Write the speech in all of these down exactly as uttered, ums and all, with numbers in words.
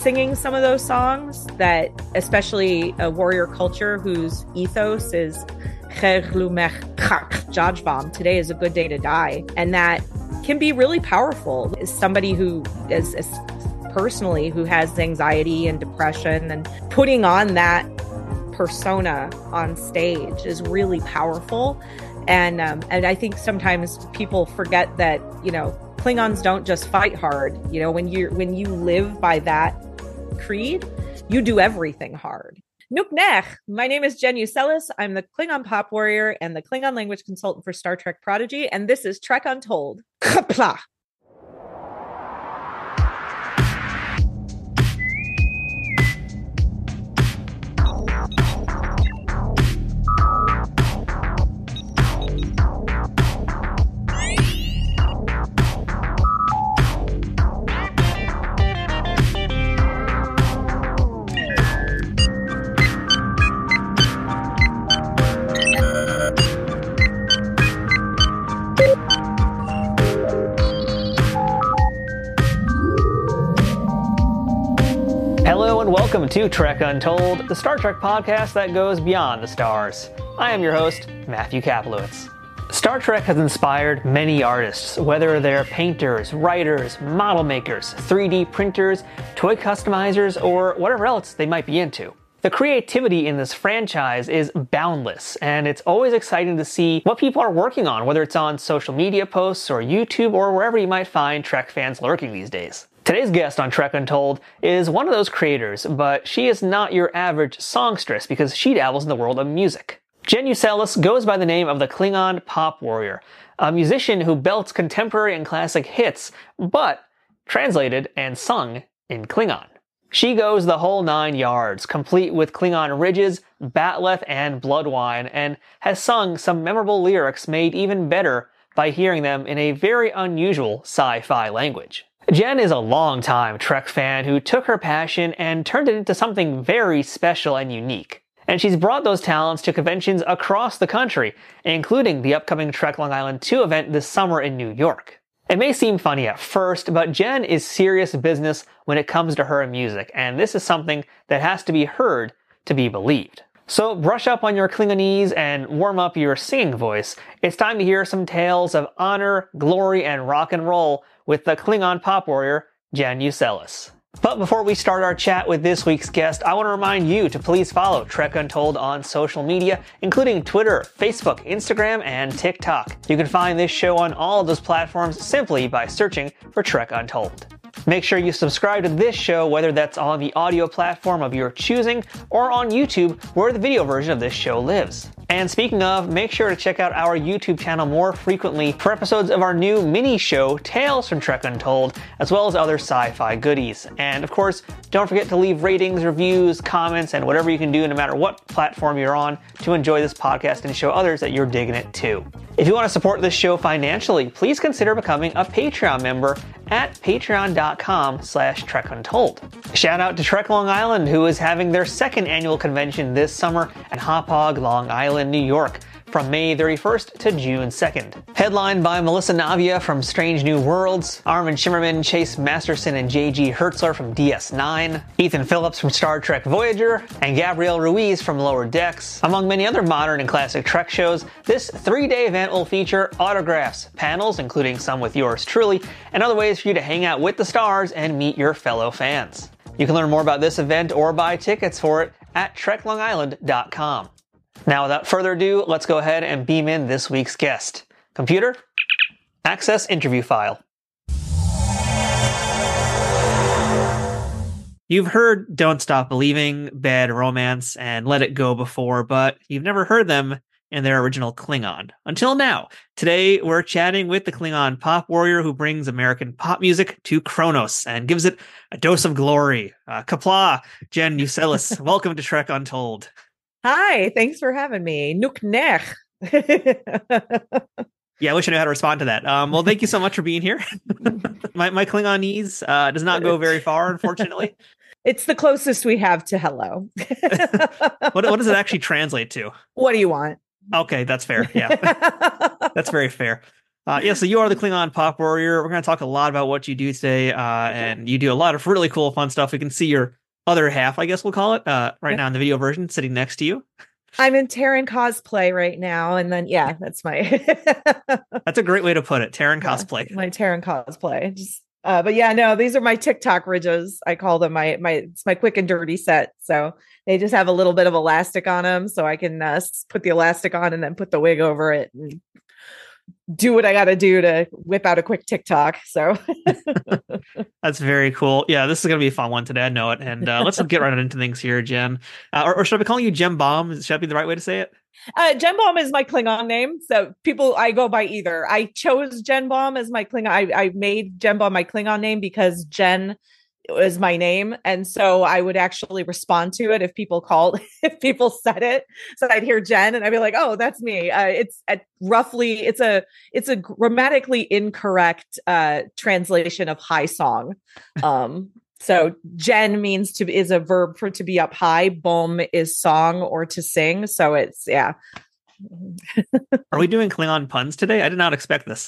singing some of those songs that, especially a warrior culture whose ethos is today is a good day to die. And that can be really powerful. As somebody who is, is personally who has anxiety and depression, and putting on that persona on stage is really powerful. And um, and I think sometimes people forget that, you know, Klingons don't just fight hard. You know, when you when you live by that creed, you do everything hard. Nuk Nech. My name is Jen Ucelis. I'm the Klingon pop warrior and the Klingon language consultant for Star Trek Prodigy, and this is Trek Untold. Kapla. Welcome to Trek Untold, the Star Trek podcast that goes beyond the stars. I am your host, Matthew Kaplowitz. Star Trek has inspired many artists, whether they're painters, writers, model makers, three D printers, toy customizers, or whatever else they might be into. The creativity in this franchise is boundless, and it's always exciting to see what people are working on, whether it's on social media posts or YouTube or wherever you might find Trek fans lurking these days. Today's guest on Trek Untold is one of those creators, but she is not your average songstress because she dabbles in the world of music. Jen Ucelis goes by the name of the Klingon Pop Warrior, a musician who belts contemporary and classic hits, but translated and sung in Klingon. She goes the whole nine yards, complete with Klingon ridges, bat'leth, and bloodwine, and has sung some memorable lyrics made even better by hearing them in a very unusual sci-fi language. Jen is a longtime Trek fan who took her passion and turned it into something very special and unique. And she's brought those talents to conventions across the country, including the upcoming Trek Long Island two event this summer in New York. It may seem funny at first, but Jen is serious business when it comes to her music, and this is something that has to be heard to be believed. So brush up on your Klingonese and warm up your singing voice. It's time to hear some tales of honor, glory, and rock and roll with the Klingon pop warrior, Jen Ucelis. But before we start our chat with this week's guest, I want to remind you to please follow Trek Untold on social media, including Twitter, Facebook, Instagram, and TikTok. You can find this show on all of those platforms simply by searching for Trek Untold. Make sure you subscribe to this show, whether that's on the audio platform of your choosing or on YouTube, where the video version of this show lives. And speaking of, make sure to check out our YouTube channel more frequently for episodes of our new mini show, Tales from Trek Untold, as well as other sci-fi goodies. And of course, don't forget to leave ratings, reviews, comments, and whatever you can do no matter what platform you're on to enjoy this podcast and show others that you're digging it too. If you want to support this show financially, please consider becoming a Patreon member at patreon.com slash trekuntold. Shout out to Trek Long Island, who is having their second annual convention this summer at Hauppauge, Long Island, New York, from May thirty-first to June second. Headlined by Melissa Navia from Strange New Worlds, Armin Shimmerman, Chase Masterson, and J G Hertzler from D S nine, Ethan Phillips from Star Trek Voyager, and Gabrielle Ruiz from Lower Decks. Among many other modern and classic Trek shows, this three-day event will feature autographs, panels, including some with yours truly, and other ways for you to hang out with the stars and meet your fellow fans. You can learn more about this event or buy tickets for it at trek long island dot com. Now, without further ado, let's go ahead and beam in this week's guest. Computer, access interview file. You've heard Don't Stop Believing, Bad Romance, and Let It Go before, but you've never heard them in their original Klingon. Until now. Today, we're chatting with the Klingon pop warrior who brings American pop music to Kronos and gives it a dose of glory. Uh, Kapla, Jen Ucelis. Welcome to Trek Untold. Hi, thanks for having me. Nuk Nech. Yeah, I wish I knew how to respond to that. Um, well, thank you so much for being here. my my Klingonese uh, does not go very far, unfortunately. It's the closest we have to hello. what, what does it actually translate to? What do you want? Okay, that's fair. Yeah, that's very fair. Uh, yeah, so you are the Klingon Pop Warrior. We're going to talk a lot about what you do today, uh, and you do a lot of really cool, fun stuff. We can see your other half, I guess we'll call it, uh, right now in the video version, sitting next to you. I'm in Terran cosplay right now, and then yeah, that's my. That's a great way to put it, Terran yeah, cosplay. My Terran cosplay, just. Uh, but yeah, no, these are my TikTok ridges. I call them my my it's my quick and dirty set. So they just have a little bit of elastic on them, so I can uh, put the elastic on and then put the wig over it and do what I got to do to whip out a quick TikTok. So that's very cool. Yeah, this is gonna be a fun one today. I know it. And uh, let's get right into things here, Jen. Uh, or, or should I be calling you Jem Bomb? Should that be the right way to say it? Uh, Jen Bomb is my Klingon name, so people I go by either. I chose Jen Bomb as my Klingon. I, I made Jen Bomb my Klingon name because Jen is my name, and so I would actually respond to it if people called, if people said it. So I'd hear Jen, and I'd be like, "Oh, that's me." Uh, it's a, roughly it's a it's a grammatically incorrect uh, translation of high song. Um, So Jen means to is a verb for to be up high. Bom is song or to sing. So it's yeah. Are we doing Klingon puns today? I did not expect this.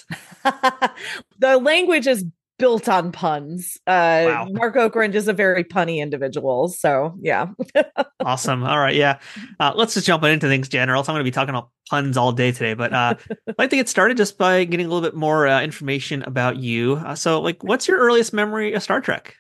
The language is built on puns. Uh, wow. Mark Okrand is a very punny individual. So yeah. Awesome. All right. Yeah. Uh, let's just jump into things, Jen, or else I'm going to be talking about puns all day today. But uh, I'd like to get started just by getting a little bit more uh, information about you. Uh, so like, what's your earliest memory of Star Trek?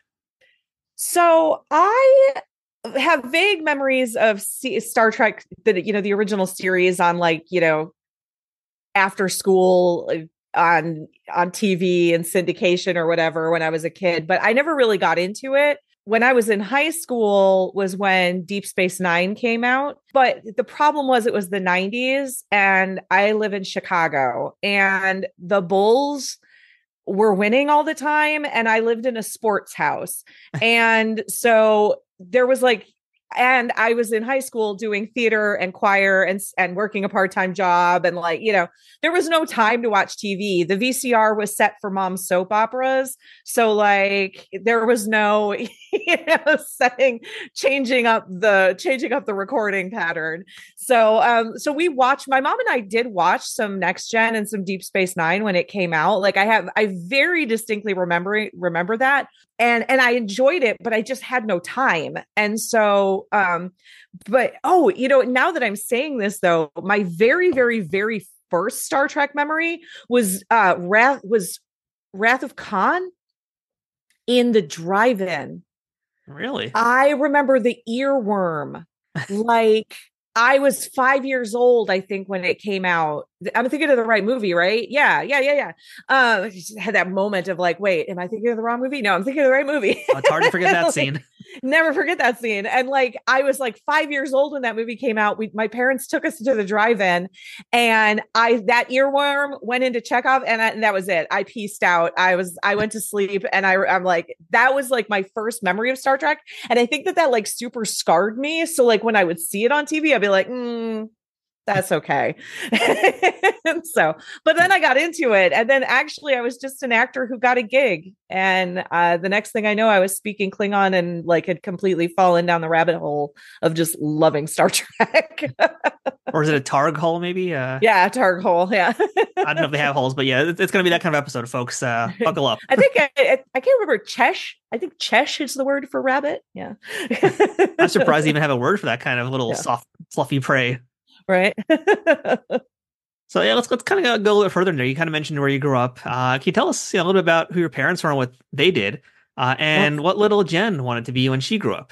So I have vague memories of C- Star Trek, the you know the original series on like you know after school on on T V and syndication or whatever when I was a kid, but I never really got into it. When I was in high school was when Deep Space Nine came out, but the problem was it was the nineties and I live in Chicago and the Bulls were winning all the time. And I lived in a sports house. And so there was like, and I was in high school doing theater and choir and, and working a part-time job. And like, you know, there was no time to watch T V. The V C R was set for mom's soap operas. So like, there was no, you know, setting, changing up the, changing up the recording pattern. So, um, so we watched, my mom and I did watch some Next Gen and some Deep Space Nine when it came out. Like I have, I very distinctly remember, remember that. And, and I enjoyed it, but I just had no time. And so, um, but, oh, you know, now that I'm saying this though, my very, very, very first Star Trek memory was, uh, Wrath, was Wrath of Khan in the drive-in. Really? I remember the earworm. Like I was five years old, I think, when it came out. I'm thinking of the right movie, right? Yeah, yeah, yeah, yeah. Um, I just had that moment of like, wait, am I thinking of the wrong movie? No, I'm thinking of the right movie. Oh, it's hard to forget that like, scene. Never forget that scene. And like, I was like five years old when that movie came out. We, my parents took us to the drive-in, and I that earworm went into Chekhov, and, I, and that was it. I pieced out. I was I went to sleep, and I I'm like that was like my first memory of Star Trek, and I think that that like super scarred me. So like when I would see it on T V, I'd be like, mm, that's okay. And so, but then I got into it. And then actually I was just an actor who got a gig. And uh, the next thing I know, I was speaking Klingon and like had completely fallen down the rabbit hole of just loving Star Trek. Or is it a Targ hole maybe? Uh, yeah, Targ hole. Yeah. I don't know if they have holes, but yeah, it's, it's going to be that kind of episode, folks. Uh, buckle up. I think, I, I, I can't remember, Chesh. I think Chesh is the word for rabbit. Yeah. I'm surprised they even have a word for that kind of little yeah. soft, fluffy prey. Right. So yeah, let's let's kind of go a little bit further in there. You kind of mentioned where you grew up. Uh, can you tell us you know, a little bit about who your parents were and what they did, uh, and what little Jen wanted to be when she grew up?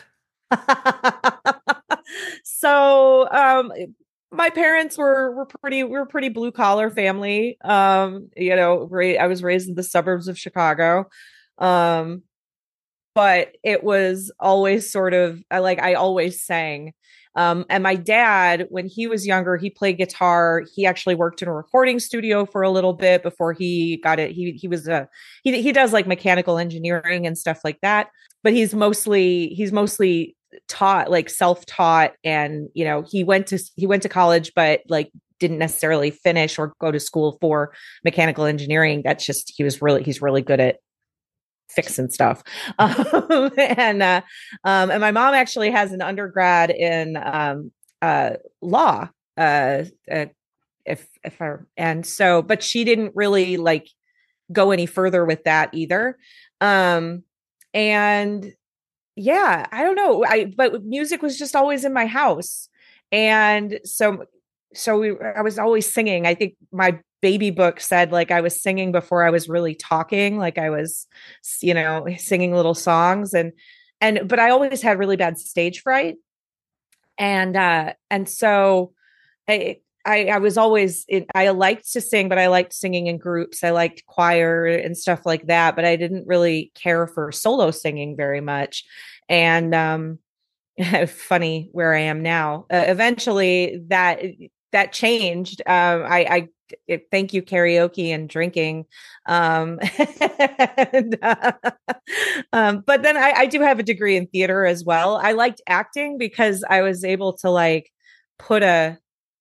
So, um, my parents were were pretty we were pretty blue collar family. Um, you know, ra- I was raised in the suburbs of Chicago. Um, but it was always sort of I like I always sang. Um, and my dad, when he was younger, he played guitar. He actually worked in a recording studio for a little bit before he got it. He he was a he he does like mechanical engineering and stuff like that. But he's mostly he's mostly taught like self-taught, and you know he went to he went to college, but like didn't necessarily finish or go to school for mechanical engineering. That's just he was really he's really good at fixing stuff. Um, and, uh, um, and my mom actually has an undergrad in, um, uh, law, uh, uh if if I and so, but she didn't really like go any further with that either. Um, and yeah, I don't know. I but music was just always in my house, and so so we, I was always singing. I think my baby book said like I was singing before I was really talking, like I was, you know, singing little songs, and and but I always had really bad stage fright, and uh, and so I. I, I was always, in, I liked to sing, but I liked singing in groups. I liked choir and stuff like that, but I didn't really care for solo singing very much. And um, funny where I am now. Uh, eventually, that that changed. Um, I, I thank you karaoke and drinking, um, and, uh, um, but then I, I do have a degree in theater as well. I liked acting because I was able to like put a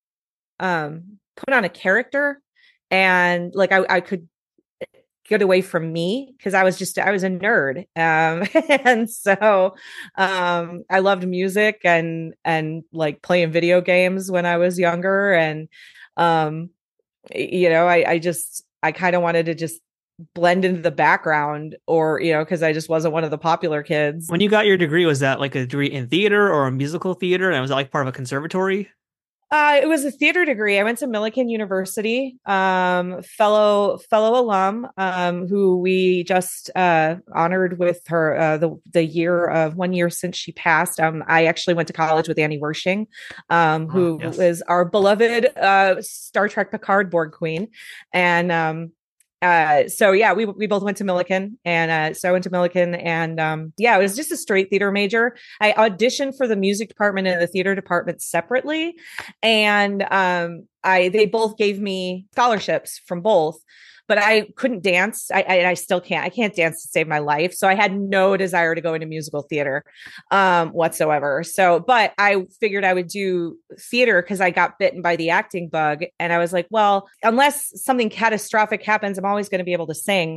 um put on a character, and like I, I could get away from me because I was just I was a nerd, um and so um I loved music and and like playing video games when I was younger, and um you know I I just I kind of wanted to just blend into the background, or you know because I just wasn't one of the popular kids. When you got your degree, was that like a degree in theater or a musical theater, and was that like part of a conservatory? Uh, it was a theater degree. I went to Millikan University, um, fellow fellow alum, um, who we just uh, honored with her uh, the the year of one year since she passed. Um, I actually went to college with Annie Wersching, um, who oh, yes. is our beloved uh, Star Trek Picard Borg Queen, and um, uh, so yeah, we we both went to Millikan, and uh, so I went to Millikan, and um, yeah, it was just a straight theater major. I auditioned for the music department and the theater department separately, and um, I they both gave me scholarships from both, but I couldn't dance. I, I I still can't. I can't dance to save my life. So I had no desire to go into musical theater um, whatsoever. So, but I figured I would do theater because I got bitten by the acting bug. And I was like, well, unless something catastrophic happens, I'm always going to be able to sing.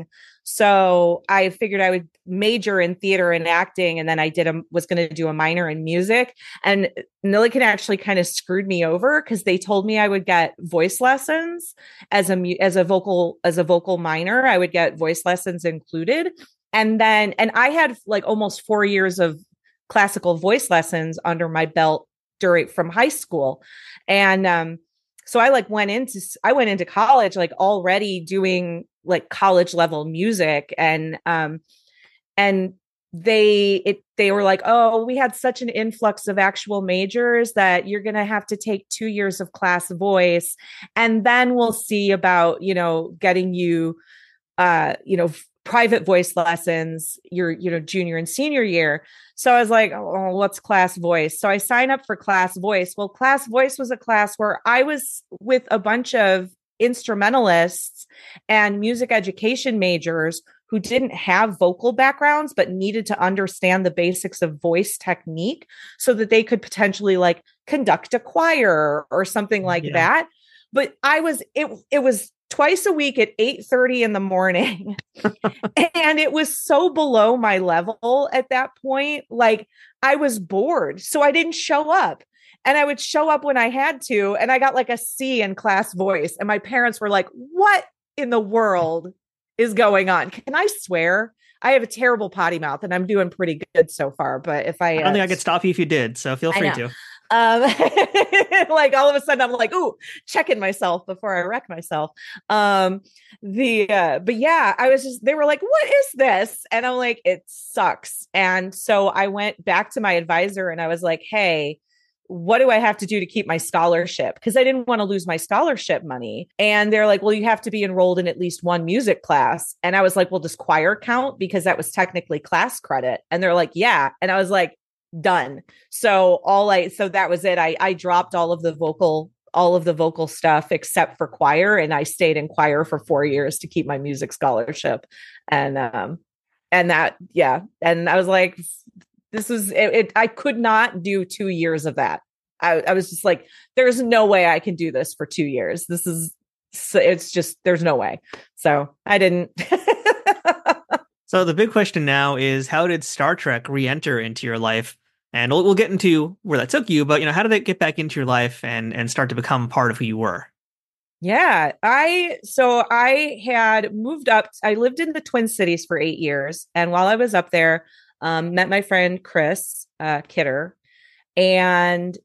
So I figured I would major in theater and acting, and then I did a was going to do a minor in music. And Millikan actually kind of screwed me over because they told me I would get voice lessons as a as a vocal as a vocal minor. I would get voice lessons included, and then and I had like almost four years of classical voice lessons under my belt during from high school, and um, so I like went into I went into college like already doing like college level music, and um and they it they were like, oh, we had such an influx of actual majors that you're going to have to take two years of class voice, and then we'll see about, you know, getting you uh you know private voice lessons your you know junior and senior year. So I was like, oh, what's class voice? So I signed up for class voice. Well, class voice was a class where I was with a bunch of instrumentalists and music education majors who didn't have vocal backgrounds but needed to understand the basics of voice technique so that they could potentially like conduct a choir or something like yeah. that. But I was it it was twice a week at eight thirty in the morning. And it was so below my level at that point. Like I was bored, so I didn't show up. And I would show up when I had to. And I got like a C in class voice. And my parents were like, what in the world is going on? Can I swear? I have a terrible potty mouth and I'm doing pretty good so far. But if I, I don't uh, think I could stop you if you did. So feel free to. Um, like all of a sudden I'm like, ooh, checking myself before I wreck myself. Um, the, uh, but yeah, I was just, they were like, what is this? And I'm like, it sucks. And so I went back to my advisor and I was like, hey, what do I have to do to keep my scholarship? Because I didn't want to lose my scholarship money. And they're like, well, you have to be enrolled in at least one music class. And I was like, well, does choir count? Because that was technically class credit. And they're like, yeah. And I was like, done. So all I, so that was it. I, I dropped all of the vocal, all of the vocal stuff except for choir. And I stayed in choir for four years to keep my music scholarship. And, um, and that, yeah. And I was like, this was it, it. I could not do two years of that. I, I was just like, there's no way I can do this for two years. This is, it's just, there's no way. So I didn't. So the big question now is, how did Star Trek re-enter into your life? And we'll, we'll get into where that took you, but, you know, how did it get back into your life and, and start to become part of who you were? Yeah, I so I had moved up. I lived in the Twin Cities for eight years, and while I was up there, um, met my friend Chris uh, Kidder, and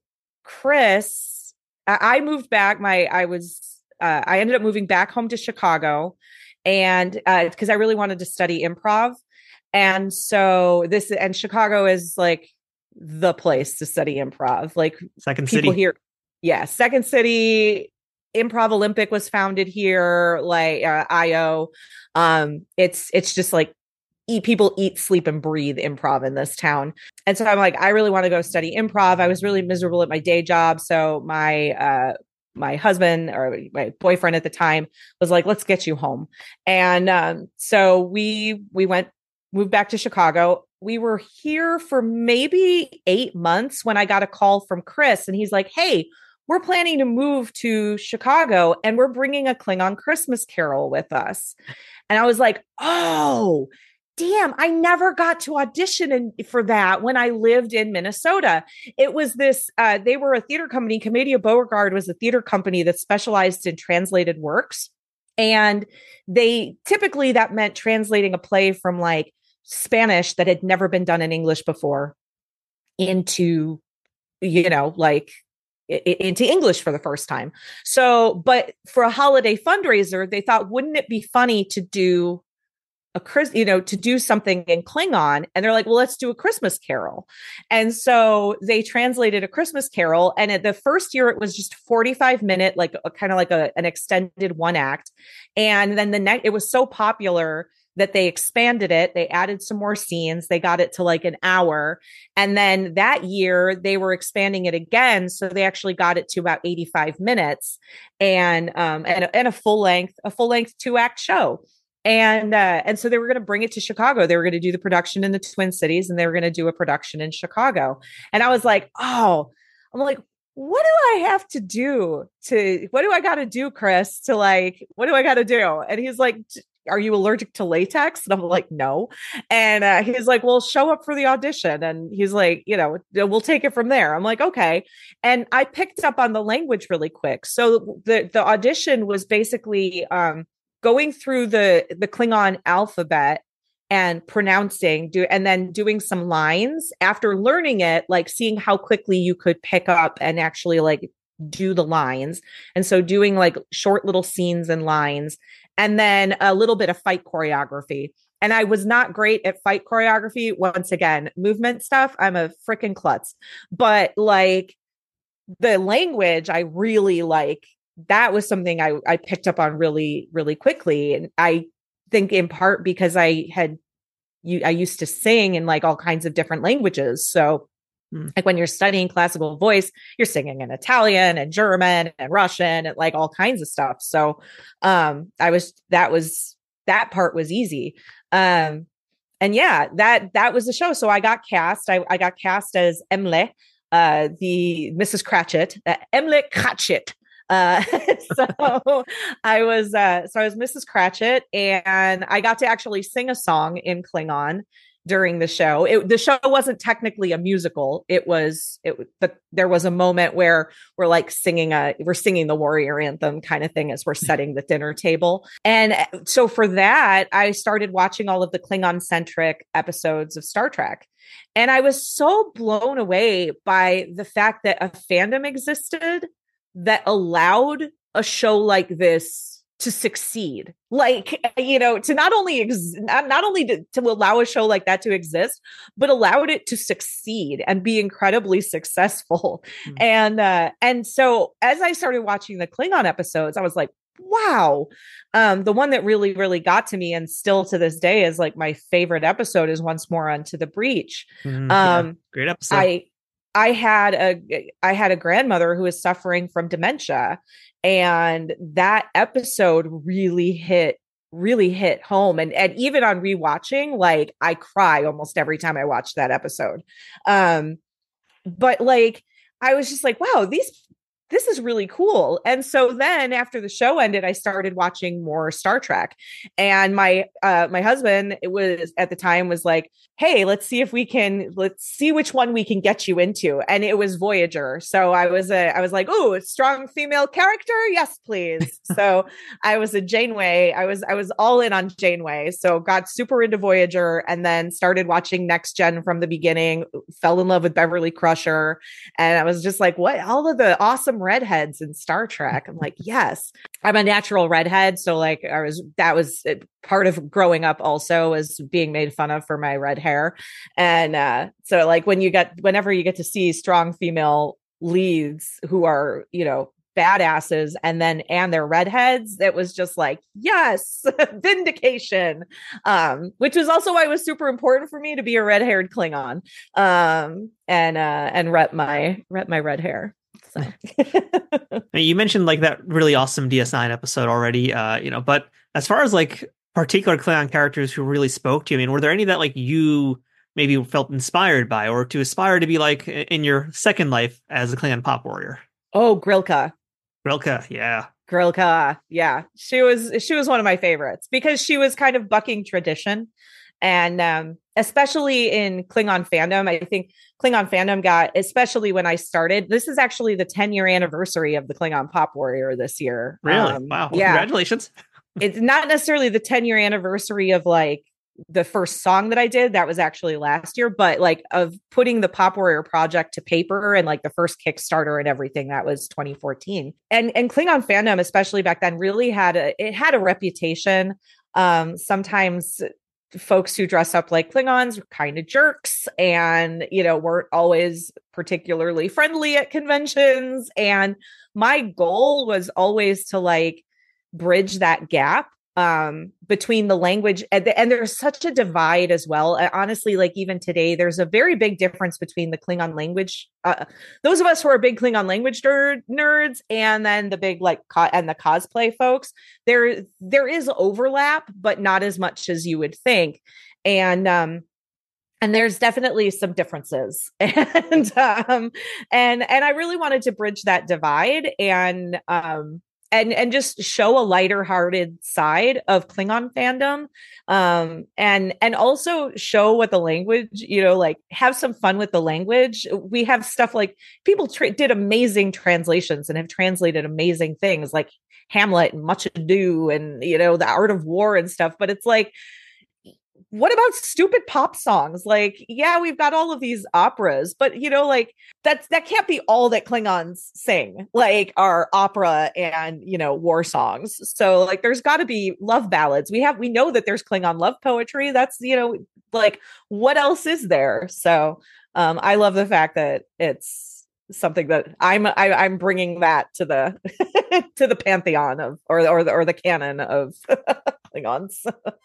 Chris. I, I moved back. My I was uh, I ended up moving back home to Chicago, and because uh, I really wanted to study improv, and so this and Chicago is like the place to study improv. Like Second people City. here, yeah, Second City Improv Olympic was founded here, like uh, I O. Um, it's it's just like eat people eat, sleep, and breathe improv in this town. And so I'm like, I really want to go study improv. I was really miserable at my day job, so my uh, my husband or my boyfriend at the time was like, let's get you home. And um, so we we went moved back to Chicago. We were here for maybe eight months when I got a call from Chris, and he's like, hey, we're planning to move to Chicago and we're bringing a Klingon Christmas Carol with us. And I was like, oh, damn, I never got to audition in, for that when I lived in Minnesota. It was this, uh, they were a theater company. Commedia Beauregard was a theater company that specialized in translated works. And they typically, that meant translating a play from like Spanish that had never been done in English before into, you know, like, into English for the first time. So, but for a holiday fundraiser, they thought, wouldn't it be funny to do a Chris, you know, to do something in Klingon? And they're like, well, let's do a Christmas Carol. And so they translated a Christmas Carol. And at the first year, it was just forty-five minute, like a, kind of like a, an extended one act. And then the next, it was so popular that they expanded it. They added some more scenes. They got it to like an hour. And then that year they were expanding it again. So they actually got it to about eighty-five minutes and, um, and, and a full length, a full length two act show. And, uh, and so they were going to bring it to Chicago. They were going to do the production in the Twin Cities and they were going to do a production in Chicago. And I was like, oh, I'm like, what do I have to do to, what do I got to do, Chris, to like, what do I got to do? And he's like, are you allergic to latex? And I'm like, no. And uh, he's like, well, show up for the audition. And he's like, you know, we'll take it from there. I'm like, okay. And I picked up on the language really quick. So the, the audition was basically um, going through the, the Klingon alphabet and pronouncing, do, and then doing some lines after learning it, like seeing how quickly you could pick up and actually like do the lines. And so doing like short little scenes and lines, and then a little bit of fight choreography. And I was not great at fight choreography. Once again, movement stuff, I'm a freaking klutz. But like the language, I really like, that was something I, I picked up on really, really quickly. And I think in part because I had, you, I used to sing in like all kinds of different languages. So like when you're studying classical voice, you're singing in Italian and German and Russian and like all kinds of stuff. So um, I was, that was, that part was easy. Um, and yeah, that, that was the show. So I got cast, I, I got cast as Emle, uh, the Missus Cratchit, uh, Emle Cratchit. Uh, so I was, uh, so I was Missus Cratchit and I got to actually sing a song in Klingon during the show. It, the show wasn't technically a musical. It was, it, but there was a moment where we're like singing a, we're singing the warrior anthem kind of thing as we're setting the dinner table. And so for that, I started watching all of the Klingon centric episodes of Star Trek. And I was so blown away by the fact that a fandom existed that allowed a show like this to succeed, like, you know, to not only ex- not, not only to, to allow a show like that to exist, but allowed it to succeed and be incredibly successful. Mm. And uh, and so as I started watching the Klingon episodes, I was like, wow. Um, the one that really, really got to me and still to this day is like my favorite episode is Once More Onto the Breach. Mm, um, yeah. Great episode. I I had a I had a grandmother who was suffering from dementia. And that episode really hit, really hit home. And, and even on rewatching, like I cry almost every time I watch that episode. Um, but like, I was just like, wow, these, this is really cool. And so then after the show ended, I started watching more Star Trek. And my uh my husband, it was at the time was like, hey, let's see if we can let's see which one we can get you into. And it was Voyager. So I was a I was like, oh, a strong female character. Yes, please. So I was a Janeway. I was I was all in on Janeway. So got super into Voyager and then started watching Next Gen from the beginning, fell in love with Beverly Crusher. And I was just like, what? All of the awesome redheads in Star Trek. I'm like, yes, I'm a natural redhead. So like I was, that was part of growing up also, was being made fun of for my red hair. And uh, so like when you get, whenever you get to see strong female leads who are, you know, badasses and then, and they're redheads, it was just like, yes, vindication. Um, which was also why it was super important for me to be a red haired Klingon. Um, and, uh, and rep my, rep my red hair. So. You mentioned like that really awesome D S nine episode already, uh, you know, but as far as like particular Klingon characters who really spoke to you, I mean, were there any that like you maybe felt inspired by or to aspire to be like in your second life as a Klingon pop warrior? Oh, Grilka. Grilka, yeah. Grilka, yeah. She was she was one of my favorites because she was kind of bucking tradition. And um, especially in Klingon fandom, I think Klingon fandom got, especially when I started, this is actually the ten year anniversary of the Klingon Pop Warrior this year. Really? Um, Wow. Well, yeah. Congratulations. It's not necessarily the ten year anniversary of like the first song that I did. That was actually last year, but like of putting the Pop Warrior project to paper and like the first Kickstarter and everything, that was twenty fourteen. And, and Klingon fandom, especially back then, really had a, it had a reputation. Um, sometimes folks who dress up like Klingons were kind of jerks and, you know, weren't always particularly friendly at conventions. And my goal was always to like bridge that gap um, between the language and, the, and there's such a divide as well. Uh, honestly, like even today, there's a very big difference between the Klingon language. Uh, those of us who are big Klingon language nerd, nerds and then the big like co- and the cosplay folks, there, there is overlap, but not as much as you would think. And, um, and there's definitely some differences and, um, and, and I really wanted to bridge that divide and, um, And and just show a lighter hearted side of Klingon fandom, um, and and also show what the language, you know, like have some fun with the language. We have stuff like people tra- did amazing translations and have translated amazing things like Hamlet and Much Ado and you know the Art of War and stuff. But it's like, what about stupid pop songs? Like, yeah, we've got all of these operas, but you know, like that's, that can't be all that Klingons sing, like our opera and, you know, war songs. So like, there's gotta be love ballads. We have, we know that there's Klingon love poetry. That's, you know, like what else is there? So um, I love the fact that it's something that I'm, I, I'm bringing that to the, to the pantheon of, or, or the, or the canon of Klingons.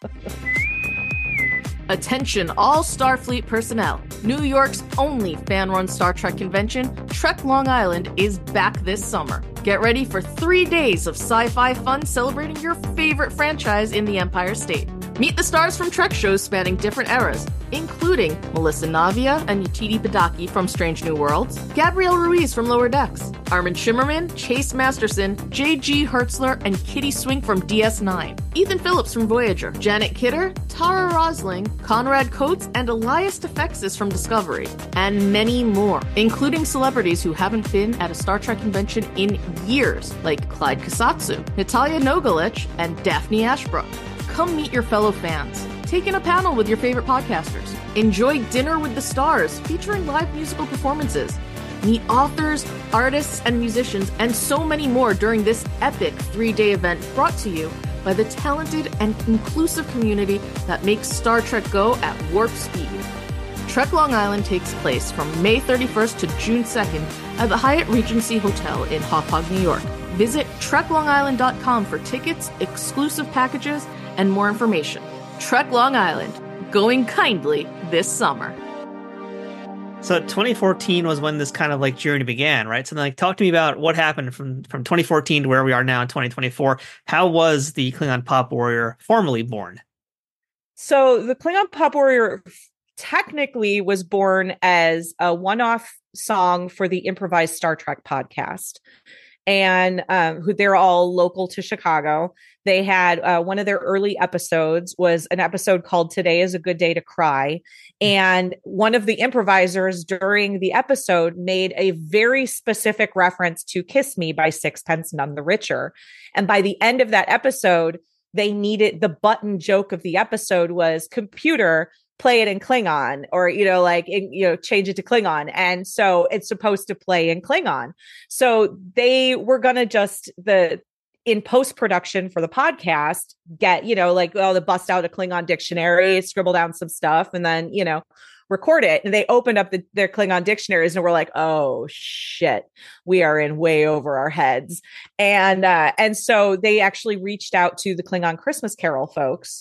Attention all Starfleet personnel. New York's only fan-run Star Trek convention, Trek Long Island, is back this summer. Get ready for three days of sci-fi fun celebrating your favorite franchise in the Empire State. Meet the stars from Trek shows spanning different eras, including Melissa Navia and Yetidi Badaki from Strange New Worlds, Gabrielle Ruiz from Lower Decks, Armin Shimmerman, Chase Masterson, J G Hertzler, and Kitty Swink from D S nine, Ethan Phillips from Voyager, Janet Kidder, Tara Rosling, Conrad Coates, and Elias Tefexis from Discovery, and many more, including celebrities who haven't been at a Star Trek convention in years, like Clyde Kasatsu, Natalia Nogalich, and Daphne Ashbrook. Come meet your fellow fans. Take in a panel with your favorite podcasters. Enjoy Dinner with the Stars, featuring live musical performances. Meet authors, artists, and musicians, and so many more during this epic three-day event brought to you by the talented and inclusive community that makes Star Trek go at warp speed. Trek Long Island takes place from May thirty-first to June second at the Hyatt Regency Hotel in Hauppauge, New York. Visit trek long island dot com for tickets, exclusive packages, and more information. Trek Long Island, going kindly this summer. So twenty fourteen was when this kind of like journey began, right? So then, like, talk to me about what happened from, from twenty fourteen to where we are now in twenty twenty-four. How was the Klingon Pop Warrior formally born? So the Klingon Pop Warrior technically was born as a one-off song for the Improvised Star Trek podcast. And um, who they're all local to Chicago. They had uh, one of their early episodes was an episode called Today is a Good Day to Cry. And one of the improvisers during the episode made a very specific reference to Kiss Me by Sixpence None the Richer. And by the end of that episode, they needed the button joke of the episode was computer, play it in Klingon, or, you know, like, you know, change it to Klingon. And so it's supposed to play in Klingon. So they were going to just the, in post-production for the podcast, get, you know, like, oh, they bust out a Klingon dictionary, scribble down some stuff, and then, you know, record it. And they opened up the, their Klingon dictionaries and were like, oh shit, we are in way over our heads. And, uh, and so they actually reached out to the Klingon Christmas Carol folks,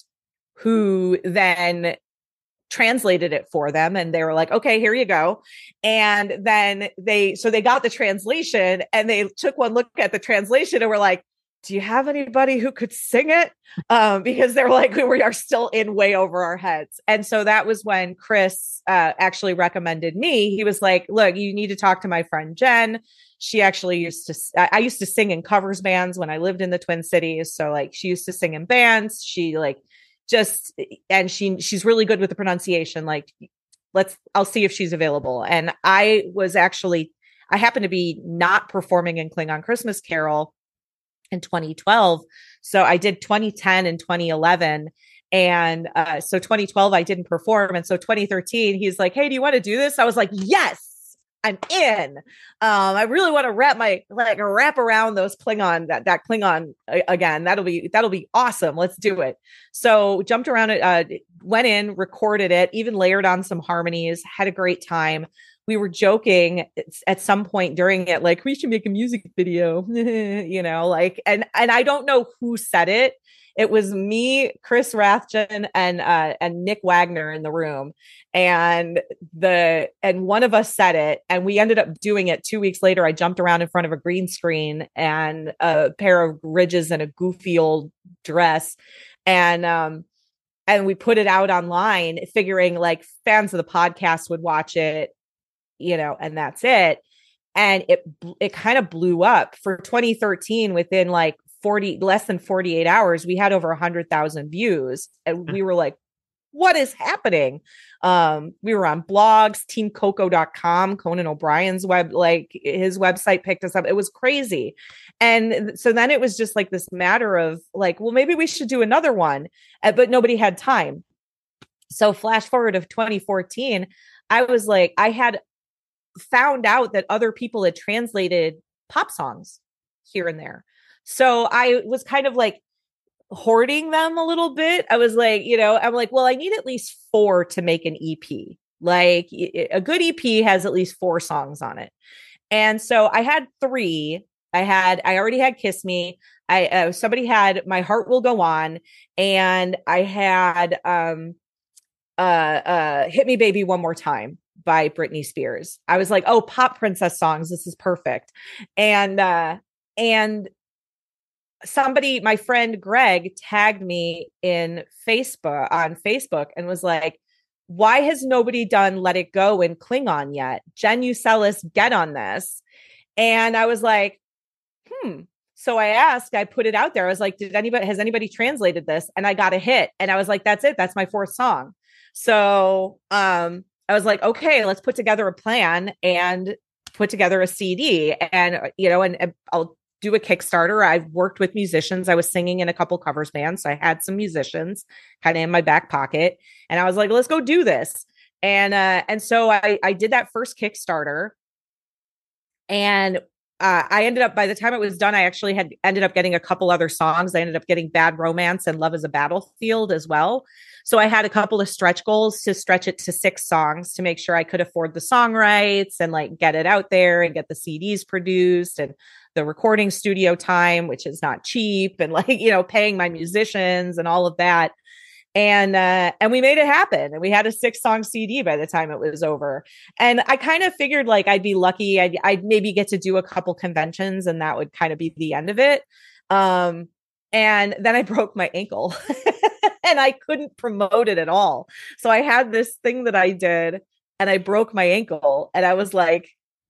who then translated it for them, and they were like, okay, here you go. And then they so they got the translation, and they took one look at the translation and were like, do you have anybody who could sing it? Um, because they're like, we are still in way over our heads. And so that was when Chris uh, actually recommended me. He was like, look, you need to talk to my friend Jen. She actually used to, I used to sing in covers bands when I lived in the Twin Cities. So like, she used to sing in bands. She like, just, and she, she's really good with the pronunciation. Like, let's, I'll see if she's available. And I was actually, I happened to be not performing in Klingon Christmas Carol in twenty twelve. So I did twenty ten and twenty eleven. And uh, so twenty twelve, I didn't perform. And so twenty thirteen, he's like, hey, do you want to do this? I was like, yes, I'm in. Um, I really want to wrap my, like wrap around those Klingon, that, that Klingon uh, again. That'll be, that'll be awesome. Let's do it. So jumped around it, uh, went in, recorded it, even layered on some harmonies, had a great time. We were joking at some point during it, like, we should make a music video, you know, like, and, and I don't know who said it. It was me, Chris Rathjen, and uh, and Nick Wagner in the room, and the and one of us said it, and we ended up doing it. Two weeks later, I jumped around in front of a green screen and a pair of ridges and a goofy old dress, and um, and we put it out online, figuring like fans of the podcast would watch it, you know, and that's it. And it it kind of blew up for twenty thirteen. Within like forty less than forty-eight hours, we had over a hundred thousand views, and we were like, what is happening? Um, we were on blogs, team coco dot com, Conan O'Brien's web, like his website picked us up. It was crazy. And so then it was just like this matter of like, well, maybe we should do another one, uh, but nobody had time. So flash forward of twenty fourteen, I was like, I had found out that other people had translated pop songs here and there. So I was kind of like hoarding them a little bit. I was like, you know, I'm like, well, I need at least four to make an E P. Like a good E P has at least four songs on it. And so I had three. I had, I already had Kiss Me. I, uh, somebody had My Heart Will Go On. And I had, um, uh, uh, Hit Me Baby One More Time by Britney Spears. I was like, oh, pop princess songs. This is perfect. And, uh, and, somebody, my friend Greg, tagged me in Facebook on Facebook and was like, why has nobody done Let It Go in Klingon yet? Jen Uselis, get on this. And I was like, hmm. So I asked, I put it out there. I was like, did anybody, has anybody translated this? And I got a hit. And I was like, that's it. That's my fourth song. So um, I was like, okay, let's put together a plan and put together a C D. And, you know, and, and I'll do a Kickstarter. I've worked with musicians. I was singing in a couple covers bands. So I had some musicians kind of in my back pocket, and I was like, let's go do this. And, uh, and so I, I did that first Kickstarter, and uh, I ended up, by the time it was done, I actually had ended up getting a couple other songs. I ended up getting Bad Romance and Love is a Battlefield as well. So I had a couple of stretch goals to stretch it to six songs to make sure I could afford the song rights and like get it out there and get the C Ds produced and the recording studio time, which is not cheap, and like, you know, paying my musicians and all of that. And, uh, and we made it happen, and we had a six song C D by the time it was over. And I kind of figured like, I'd be lucky. I'd, I'd maybe get to do a couple conventions, and that would kind of be the end of it. Um, and then I broke my ankle and I couldn't promote it at all. So I had this thing that I did and I broke my ankle and I was like,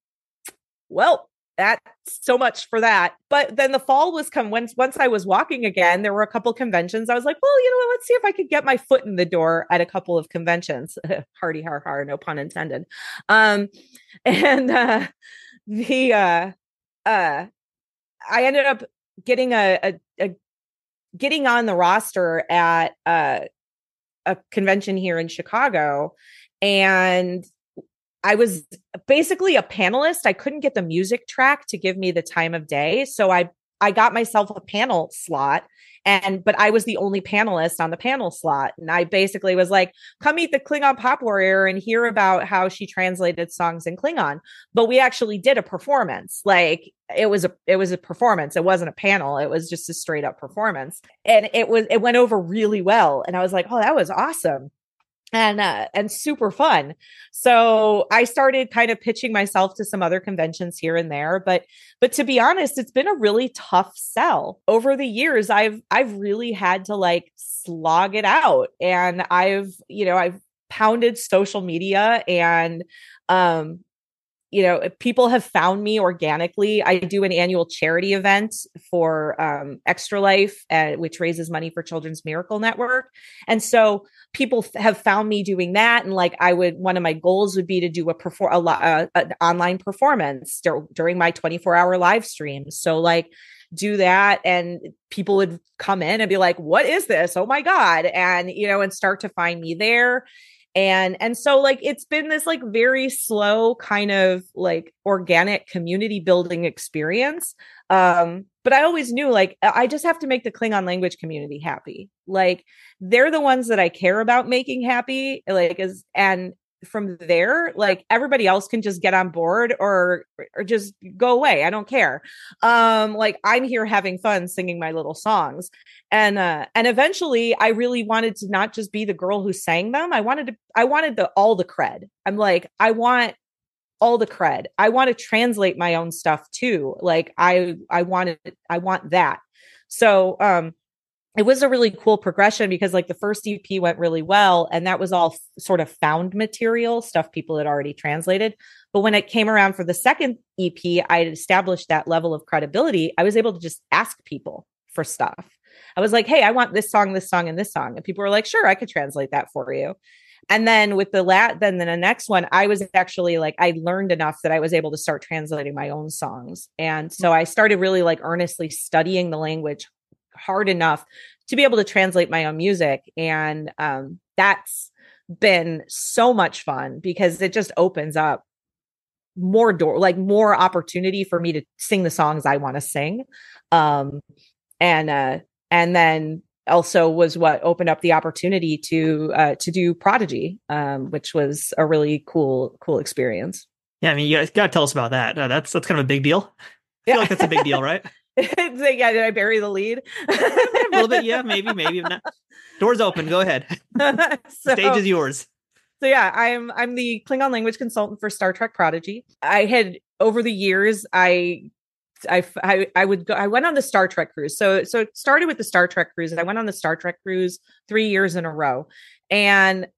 well, that's so much for that. But then the fall was come once, once I was walking again, there were a couple conventions. I was like, well, you know what, let's see if I could get my foot in the door at a couple of conventions. Hardy har har, no pun intended. Um, and uh, the, uh, uh, I ended up getting a, a, a getting on the roster at uh, a convention here in Chicago. And I was basically a panelist. I couldn't get the music track to give me the time of day. So I, I got myself a panel slot and, but I was the only panelist on the panel slot. And I basically was like, come meet the Klingon pop warrior and hear about how she translated songs in Klingon. But we actually did a performance. Like it was a, it was a performance. It wasn't a panel. It was just a straight up performance. And it was, it went over really well. And I was like, oh, that was awesome. And, uh, and super fun. So I started kind of pitching myself to some other conventions here and there, but, but to be honest, it's been a really tough sell over the years. I've, I've really had to like slog it out and I've, you know, I've pounded social media and, um, you know, people have found me organically. I do an annual charity event for um, Extra Life, uh, which raises money for Children's Miracle Network. And so people f- have found me doing that. And like, I would, one of my goals would be to do a perform a lot, uh, an online performance dur- during my twenty-four hour live stream. So like do that. And people would come in and be like, what is this? Oh my God. And, you know, and start to find me there. And, and so like, it's been this like very slow kind of like organic community building experience. Um, but I always knew like, I just have to make the Klingon language community happy. Like they're the ones that I care about making happy. Like, as, and from there, like everybody else can just get on board or, or just go away. I don't care. Um, like I'm here having fun singing my little songs. And, uh, and eventually I really wanted to not just be the girl who sang them. I wanted to, I wanted the, all the cred. I'm like, I want all the cred. I want to translate my own stuff too. Like I, I wanted, I want that. So, um, it was a really cool progression because like the first E P went really well and that was all f- sort of found material stuff people had already translated. But when it came around for the second E P, I had established that level of credibility. I was able to just ask people for stuff. I was like, hey, I want this song, this song, and this song. And people were like, sure, I could translate that for you. And then with the lat, then the next one, I was actually like, I learned enough that I was able to start translating my own songs. And so I started really like earnestly studying the language hard enough to be able to translate my own music. And um, that's been so much fun because it just opens up more door, like more opportunity for me to sing the songs I want to sing. Um, and, uh, and then also was what opened up the opportunity to, uh, to do Prodigy, um, which was a really cool, cool experience. Yeah. I mean, you guys got to tell us about that. Uh, that's, that's kind of a big deal. I feel Yeah. like that's a big deal, right? Like, yeah, did I bury the lead? A little bit, yeah, maybe, maybe not. Doors open. Go ahead. so, Stage is yours. So yeah, I'm I'm the Klingon language consultant for Star Trek Prodigy. I had over the years, I I I, I would go. I went on the Star Trek cruise. So so it started with the Star Trek cruise. I went on the Star Trek cruise three years in a row, and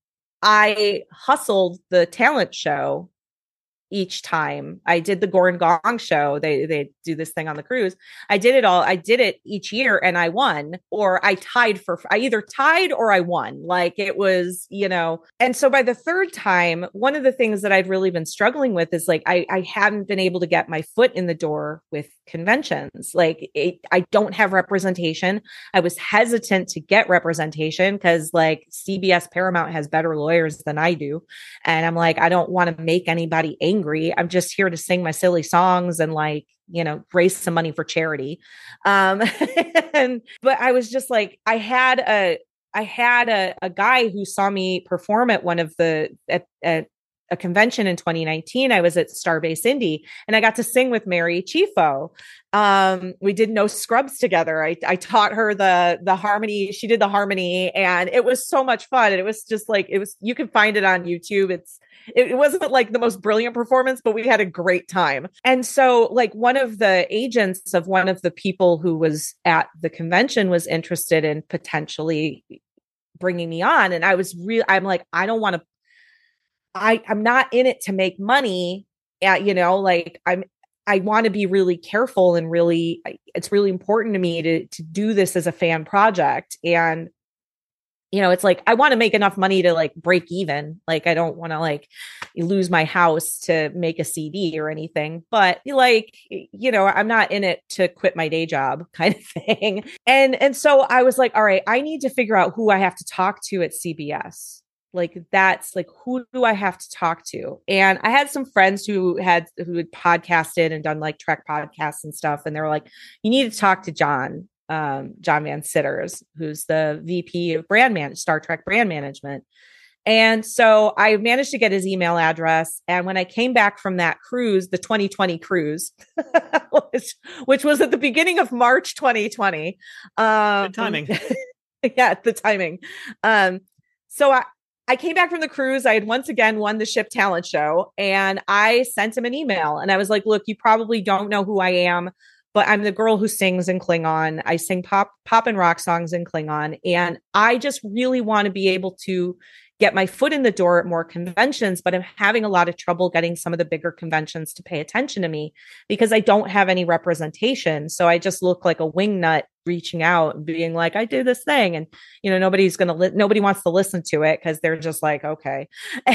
I hustled the talent show. Each time I did the Gorn Gong show, they they do this thing on the cruise. I did it all. I did it each year and I won, or I tied for, I either tied or I won. Like it was, you know, and so by the third time, one of the things that I'd really been struggling with is like, I, I hadn't been able to get my foot in the door with conventions. Like it, I don't have representation. I was hesitant to get representation because like C B S Paramount has better lawyers than I do. And I'm like, I don't want to make anybody angry. Angry. I'm just here to sing my silly songs and like, you know, raise some money for charity. Um, and, but I was just like, I had a, I had a, a guy who saw me perform at one of the, at, at a convention in twenty nineteen. I was at Starbase Indy and I got to sing with Mary Chieffo. Um, we did No Scrubs together. I, I taught her the, the harmony. She did the harmony and it was so much fun. And it was just like, it was, you can find it on YouTube. It's, it, it wasn't like the most brilliant performance, but we had a great time. And so like one of the agents of one of the people who was at the convention was interested in potentially bringing me on. And I was real, I'm like, I don't want to, I, I'm not in it to make money. Yeah, you know, like I'm, I want to be really careful and really, it's really important to me to, to do this as a fan project. And, you know, it's like, I want to make enough money to like break even. Like, I don't want to like lose my house to make a C D or anything, but like, you know, I'm not in it to quit my day job kind of thing. And, and so I was like, all right, I need to figure out who I have to talk to at C B S. Like, that's like, who do I have to talk to? And I had some friends who had, who had podcasted and done like Trek podcasts and stuff. And they were like, you need to talk to John, um, John Van Sitters, who's the V P of brand man, Star Trek brand management. And so I managed to get his email address. And when I came back from that cruise, the twenty twenty cruise, which, which was at the beginning of March, twenty twenty. Um, Good timing. Yeah, the timing. Um, so I, I came back from the cruise. I had once again won the ship talent show, and I sent him an email and I was like, look, you probably don't know who I am, but I'm the girl who sings in Klingon. I sing pop, pop and rock songs in Klingon. And I just really want to be able to get my foot in the door at more conventions, but I'm having a lot of trouble getting some of the bigger conventions to pay attention to me because I don't have any representation. So I just look like a wingnut reaching out and being like, I do this thing. And, you know, nobody's going to, li- nobody wants to listen to it because they're just like, okay.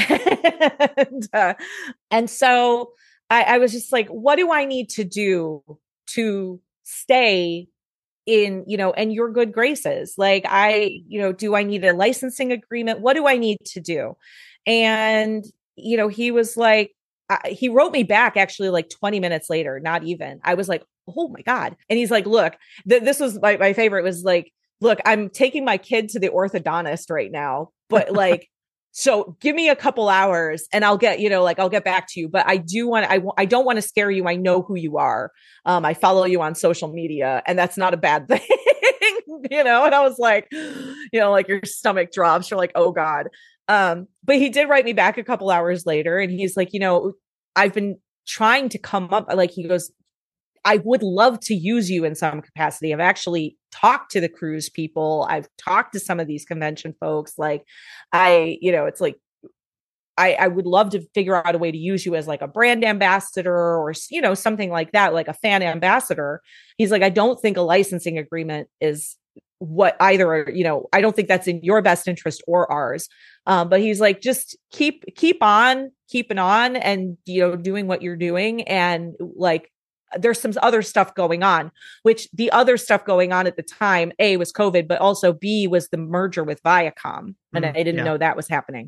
and, uh, and so I, I was just like, what do I need to do to stay in, you know, and your good graces? Like, I, you know, do I need a licensing agreement? What do I need to do? And, you know, he was like, uh, he wrote me back actually like twenty minutes later, not even. I was like, oh my God. And he's like, look, th- this was my, my favorite was like, look, I'm taking my kid to the orthodontist right now, but like, so give me a couple hours and I'll get, you know, like I'll get back to you. But I do want, I, I don't want to scare you. I know who you are. Um, I follow you on social media and that's not a bad thing, you know? And I was like, you know, like your stomach drops. You're like, oh God. Um, but he did write me back a couple hours later and he's like, you know, I've been trying to come up, like he goes, I would love to use you in some capacity. I've actually talked to the cruise people. I've talked to some of these convention folks. Like I, you know, it's like, I, I would love to figure out a way to use you as like a brand ambassador or, you know, something like that, like a fan ambassador. He's like, I don't think a licensing agreement is what either, you know, I don't think that's in your best interest or ours. Um, but he's like, just keep, keep on keeping on and, you know, doing what you're doing. And like, there's some other stuff going on, which the other stuff going on at the time, A, was COVID, but also B, was the merger with Viacom. And mm, I didn't yeah. know that was happening.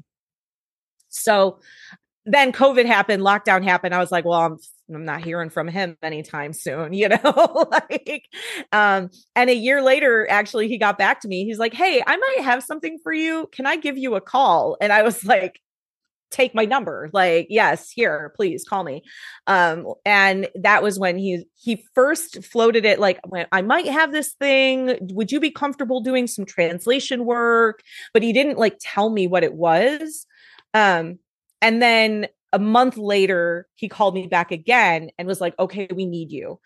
So then COVID happened, lockdown happened. I was like, well, I'm, I'm not hearing from him anytime soon, you know, like, um, and a year later, actually, he got back to me. He's like, hey, I might have something for you. Can I give you a call? And I was like, take my number. Like, yes, here, please call me. Um, and that was when he, he first floated it. Like, when I might have this thing, would you be comfortable doing some translation work? But he didn't like tell me what it was. Um, and then a month later, he called me back again and was like, okay, we need you.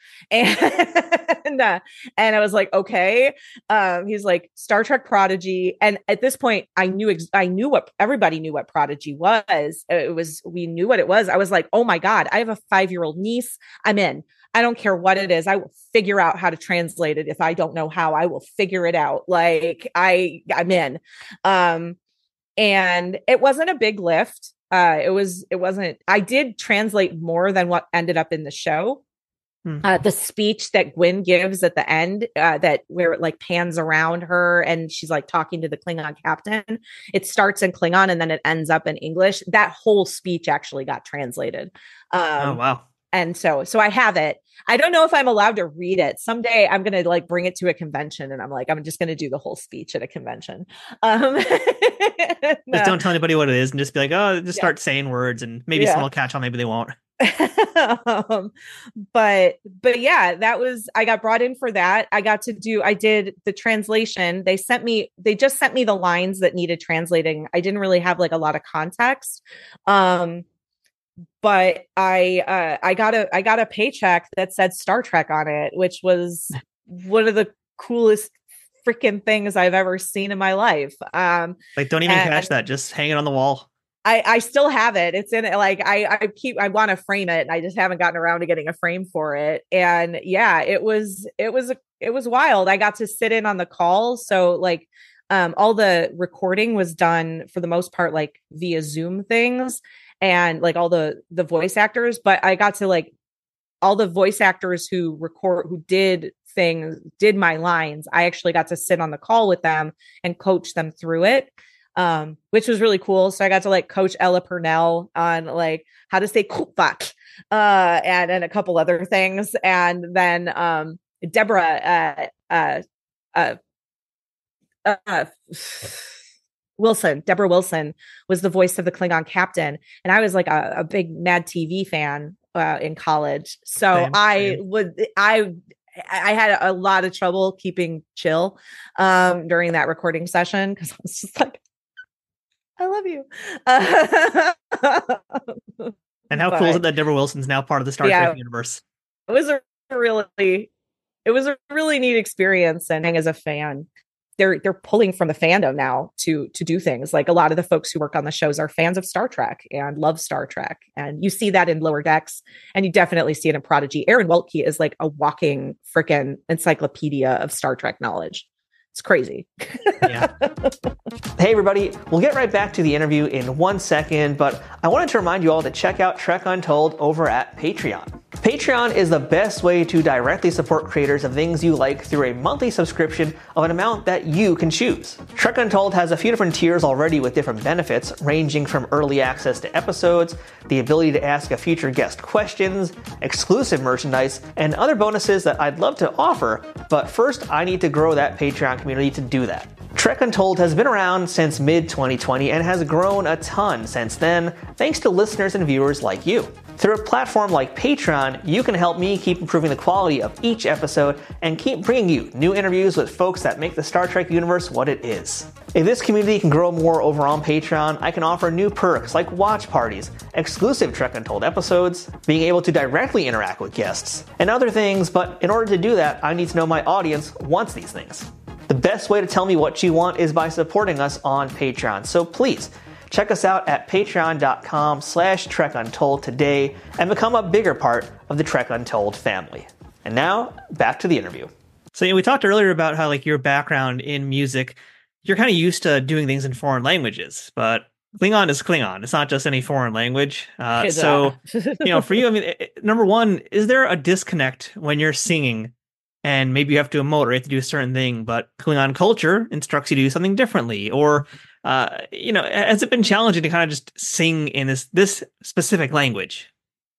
And, uh, and I was like, okay. Um, he's like, Star Trek Prodigy. And at this point, I knew, ex- I knew what everybody knew what Prodigy was. It was, we knew what it was. I was like, oh my God, I have a five-year-old niece. I'm in. I don't care what it is. I will figure out how to translate it. If I don't know how, I will figure it out. Like I, I'm in. Um, and it wasn't a big lift. Uh, it was, it wasn't, I did translate more than what ended up in the show. Hmm. Uh, the speech that Gwyn gives at the end, uh, that where it like pans around her and she's like talking to the Klingon captain. It starts in Klingon and then it ends up in English. That whole speech actually got translated. Um, oh, wow. And so, so I have it. I don't know if I'm allowed to read it. Someday I'm going to like bring it to a convention and I'm like, I'm just going to do the whole speech at a convention. Um, just don't tell anybody what it is and just be like, oh, just start yeah. saying words and maybe yeah. someone will catch on. Maybe they won't. um, but, but yeah, that was, I got brought in for that. I got to do, I did the translation. They sent me, they just sent me the lines that needed translating. I didn't really have like a lot of context. Um, But I, uh, I got a, I got a paycheck that said Star Trek on it, which was one of the coolest freaking things I've ever seen in my life. Um, like, don't even and, catch that. Just hang it on the wall. I, I still have it. It's in it. Like I, I keep, I want to frame it and I just haven't gotten around to getting a frame for it. And yeah, it was, it was, it was wild. I got to sit in on the call. So like, um, all the recording was done for the most part, like via Zoom things and like all the, the voice actors, but I got to like all the voice actors who record, who did things, did my lines. I actually got to sit on the call with them and coach them through it. Um, which was really cool. So I got to like coach Ella Purnell on like how to say fuck, uh, and, and a couple other things. And then, um, Deborah, uh, uh, uh, uh, Wilson, Deborah Wilson was the voice of the Klingon captain. And I was like a, a big Mad T V fan, uh, in college. So same, I same. would, I, I had a lot of trouble keeping chill, um, during that recording session. Cause I was just like, I love you. Uh, and how but, cool is it that Deborah Wilson's now part of the Star yeah, Trek universe? It was a really, it was a really neat experience. And as a fan, they're they're pulling from the fandom now to to do things. Like a lot of the folks who work on the shows are fans of Star Trek and love Star Trek. And you see that in Lower Decks, and you definitely see it in Prodigy. Aaron Weltke is like a walking freaking encyclopedia of Star Trek knowledge. It's crazy. Yeah. Hey, everybody. We'll get right back to the interview in one second, but I wanted to remind you all to check out Trek Untold over at Patreon. Patreon is the best way to directly support creators of things you like through a monthly subscription of an amount that you can choose. Trek Untold has a few different tiers already with different benefits, ranging from early access to episodes, the ability to ask a future guest questions, exclusive merchandise, and other bonuses that I'd love to offer, but first I need to grow that Patreon community to do that. Trek Untold has been around since mid twenty twenty and has grown a ton since then, thanks to listeners and viewers like you. Through a platform like Patreon, you can help me keep improving the quality of each episode and keep bringing you new interviews with folks that make the Star Trek universe what it is. If this community can grow more over on Patreon, I can offer new perks like watch parties, exclusive Trek Untold episodes, being able to directly interact with guests, and other things, but in order to do that, I need to know my audience wants these things. The best way to tell me what you want is by supporting us on Patreon, so please, check us out at patreon.com slash Trek Untold today and become a bigger part of the Trek Untold family. And now, back to the interview. So, you know, we talked earlier about how, like, your background in music, you're kind of used to doing things in foreign languages, but Klingon is Klingon. It's not just any foreign language. Uh, so, you know, for you, I mean, number one, is there a disconnect when you're singing and maybe you have to emote or you have to do a certain thing, but Klingon culture instructs you to do something differently? Or, uh, you know, has it been challenging to kind of just sing in this, this specific language?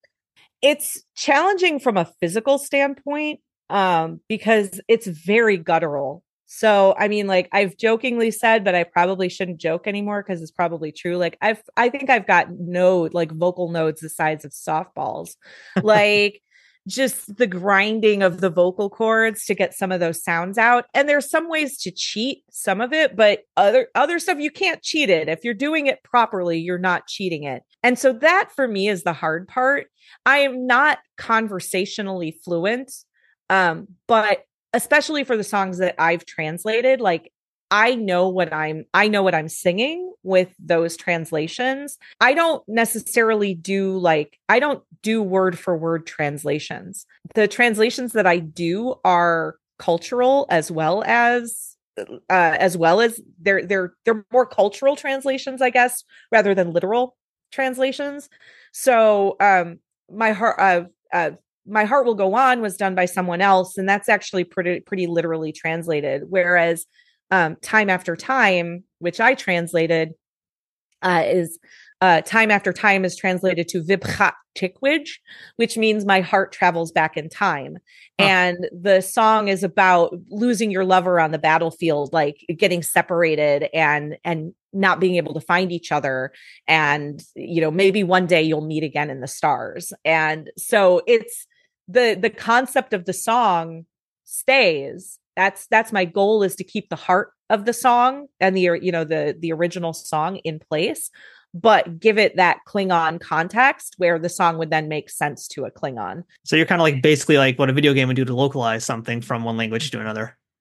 It's challenging from a physical standpoint, um, because it's very guttural. So, I mean, like I've jokingly said, but I probably shouldn't joke anymore because it's probably true. Like I've, I think I've got node, like vocal nodes the size of softballs, like just the grinding of the vocal cords to get some of those sounds out. And there's some ways to cheat some of it, but other, other stuff, you can't cheat it. If you're doing it properly, you're not cheating it. And so that for me is the hard part. I am not conversationally fluent, um, but especially for the songs that I've translated, like I know what I'm, I know what I'm singing with those translations. I don't necessarily do like, I don't do word for word translations. The translations that I do are cultural as well as, uh, as well as they're, they're, they're more cultural translations, I guess, rather than literal translations. So, um, my heart, uh, uh, My Heart Will Go On was done by someone else, and that's actually pretty pretty literally translated. Whereas um, Time After Time, which I translated, uh, is uh, Time After Time is translated to Vibhat Tikwij, which means my heart travels back in time. Huh. And the song is about losing your lover on the battlefield, like getting separated and and not being able to find each other. And, you know, maybe one day you'll meet again in the stars. And so it's, the the concept of the song stays. That's that's my goal, is to keep the heart of the song and the, you know, the the original song in place, but give it that Klingon context where the song would then make sense to a Klingon. So you're kind of like basically like what a video game would do to localize something from one language to another.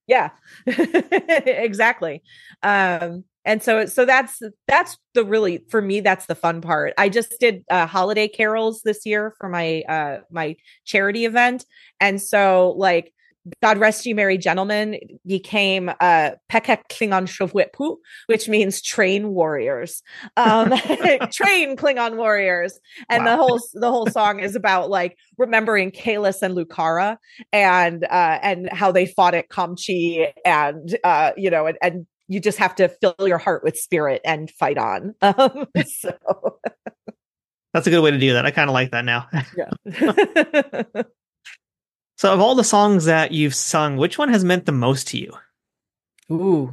Yeah, exactly. Um, and so, so that's, that's the really, for me, that's the fun part. I just did uh, holiday carols this year for my, uh, my charity event. And so like, God Rest You Merry Gentlemen became uh, Pekka Klingon Shuvwitpu, which means train warriors. Um, train Klingon warriors. And wow. the whole the whole song is about like remembering Kalis and Lucara and uh, and how they fought at Kamchi, and uh, you know, and, and you just have to fill your heart with spirit and fight on. Um, so that's a good way to do that. I kind of like that now. Yeah. So of all the songs that you've sung, which one has meant the most to you? Ooh.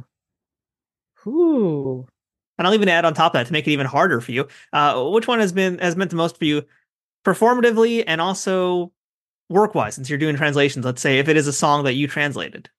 Ooh. And I'll even add on top of that to make it even harder for you. Uh, which one has been has meant the most for you performatively and also work-wise, since you're doing translations? Let's say if it is a song that you translated.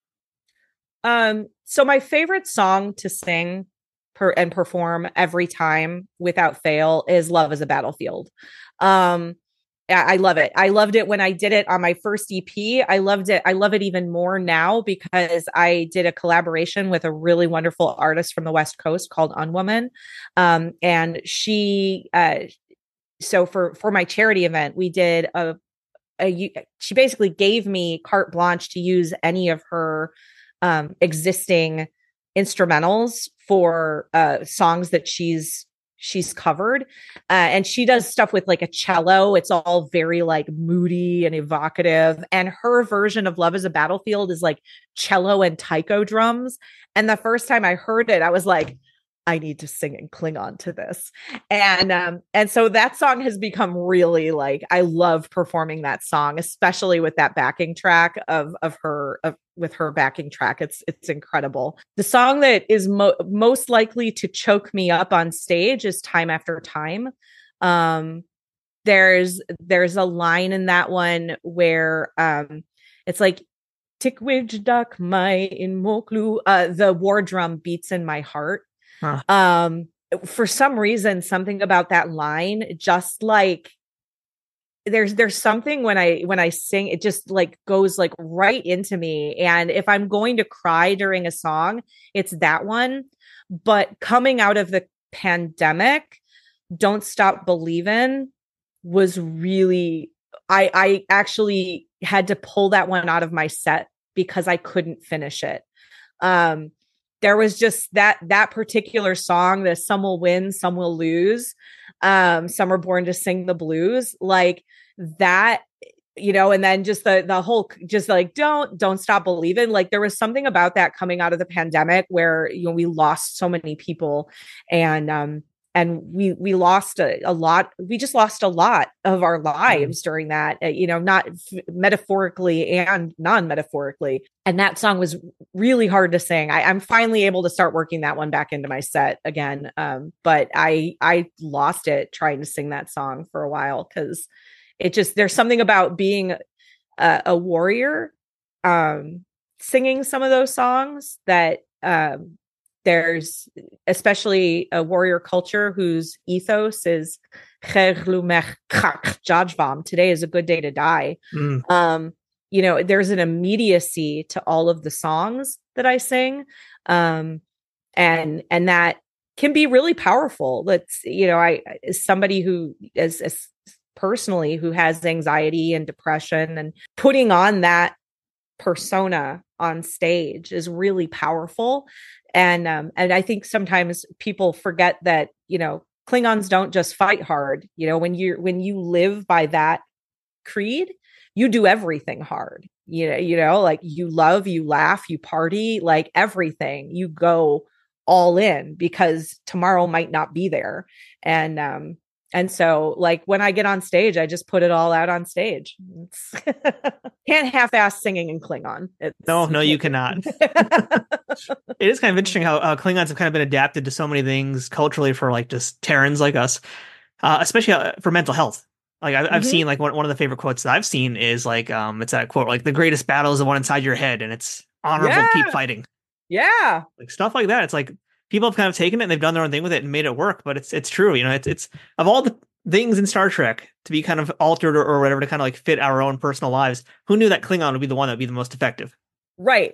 Um, so my favorite song to sing per and perform every time without fail is Love is a Battlefield. Um, I love it. I loved it when I did it on my first E P. I loved it. I love it even more now because I did a collaboration with a really wonderful artist from the West Coast called Unwoman. Um, and she, uh, so for, for my charity event, we did a, a, she basically gave me carte blanche to use any of her um, existing instrumentals for uh, songs that she's she's covered. Uh, and she does stuff with like a cello. It's all very like moody and evocative. And her version of Love is a Battlefield is like cello and taiko drums. And the first time I heard it, I was like, I need to sing in Klingon to this. And um, and so that song has become really like, I love performing that song, especially with that backing track of of her of with her backing track. It's it's incredible. The song that is mo- most likely to choke me up on stage is Time After Time. Um, there's there's a line in that one where um, it's like Tikwij Mai in Moklu. Uh, the war drum beats in my heart. Huh. Um, for some reason, something about that line, just like there's there's something when I when I sing, it just like goes like right into me. And if I'm going to cry during a song, it's that one. But coming out of the pandemic, Don't Stop Believin' was really, I I actually had to pull that one out of my set because I couldn't finish it. Um, there was just that, that particular song, the Some Will Win, Some Will Lose. Um, Some Are Born to Sing the Blues, like that, you know, and then just the, the whole, just like, don't, don't stop believing. Like there was something about that coming out of the pandemic where, you know, we lost so many people and, um, and we, we lost a, a lot. We just lost a lot of our lives mm. during that, uh, you know, not f- metaphorically and non-metaphorically. And that song was really hard to sing. I, I'm finally able to start working that one back into my set again. Um, but I, I lost it trying to sing that song for a while because it just, there's something about being a, a warrior, um, singing some of those songs that, um, there's especially a warrior culture whose ethos is today is a good day to die. Mm. Um, you know, there's an immediacy to all of the songs that I sing. Um, and, and that can be really powerful. Let's, you know, I, as somebody who is, as personally who has anxiety and depression, and putting on that persona on stage is really powerful. And um, and I think sometimes people forget that, you know, Klingons don't just fight hard. You know, when you when you live by that creed, you do everything hard. You know, you know, like you love, you laugh, you party, like everything. You go all in because tomorrow might not be there. And um, and so, like when I get on stage, I just put it all out on stage. Can't half-ass singing in Klingon. It's, no, no, you cannot. It is kind of interesting how uh, Klingons have kind of been adapted to so many things culturally for like just Terrans like us, uh, especially uh, for mental health. Like I've, mm-hmm. I've seen like one, one of the favorite quotes that I've seen is like, um, it's that quote, like the greatest battle is the one inside your head and it's honorable yeah. to keep fighting. Yeah. Like stuff like that. It's like people have kind of taken it and they've done their own thing with it and made it work, but it's, it's true. You know, it's, it's of all the things in Star Trek to be kind of altered or, or whatever to kind of like fit our own personal lives. Who knew that Klingon would be the one that would be the most effective? Right.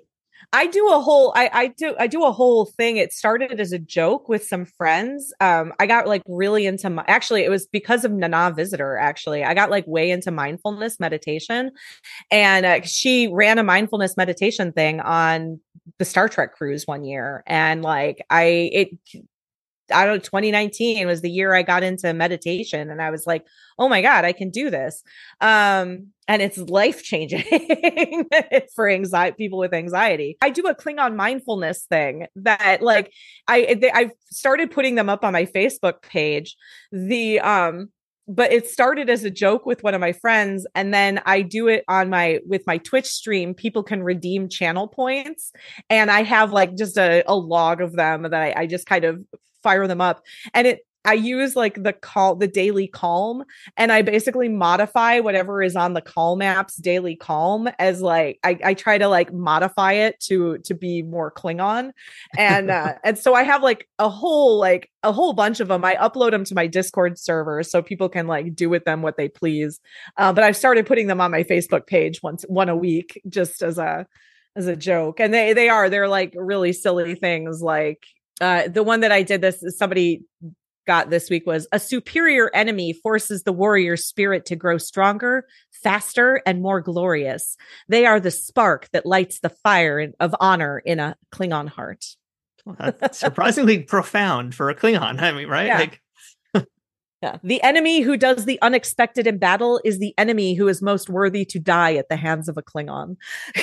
I do a whole I, I do I do a whole thing. It started as a joke with some friends. Um, I got like really into my actually it was because of Nana Visitor, actually. I got like way into mindfulness meditation. And uh, she ran a mindfulness meditation thing on the Star Trek cruise one year. And like I it I don't know, twenty nineteen was the year I got into meditation, and I was like, oh my God, I can do this. Um, and it's life changing for anxiety, people with anxiety. I do a Klingon mindfulness thing that like, I, they, I've started putting them up on my Facebook page. The, um, but it started as a joke with one of my friends, and then I do it on my with my Twitch stream. People can redeem channel points, and I have like just a, a log of them that I, I just kind of fire them up. And it I use like the call the daily calm, and I basically modify whatever is on the Calm app's daily calm as like I, I try to like modify it to to be more Klingon. And uh and so I have like a whole like a whole bunch of them. I upload them to my Discord server so people can like do with them what they please. Uh, but I've started putting them on my Facebook page once one a week just as a as a joke. And they they are they're like really silly things. Like uh the one that I did this somebody got this week was: a superior enemy forces the warrior spirit to grow stronger, faster, and more glorious. They are the spark that lights the fire of honor in a Klingon heart. Well, that's surprisingly profound for a Klingon. I mean, right? Yeah. Like, yeah. The enemy who does the unexpected in battle is the enemy who is most worthy to die at the hands of a Klingon.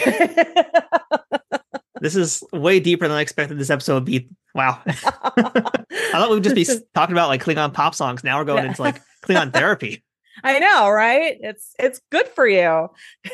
this is way deeper than I expected this episode would be. Wow. I thought we would just be talking about like Klingon pop songs. Now we're going yeah. into like Klingon therapy. I know, right? It's it's good for you.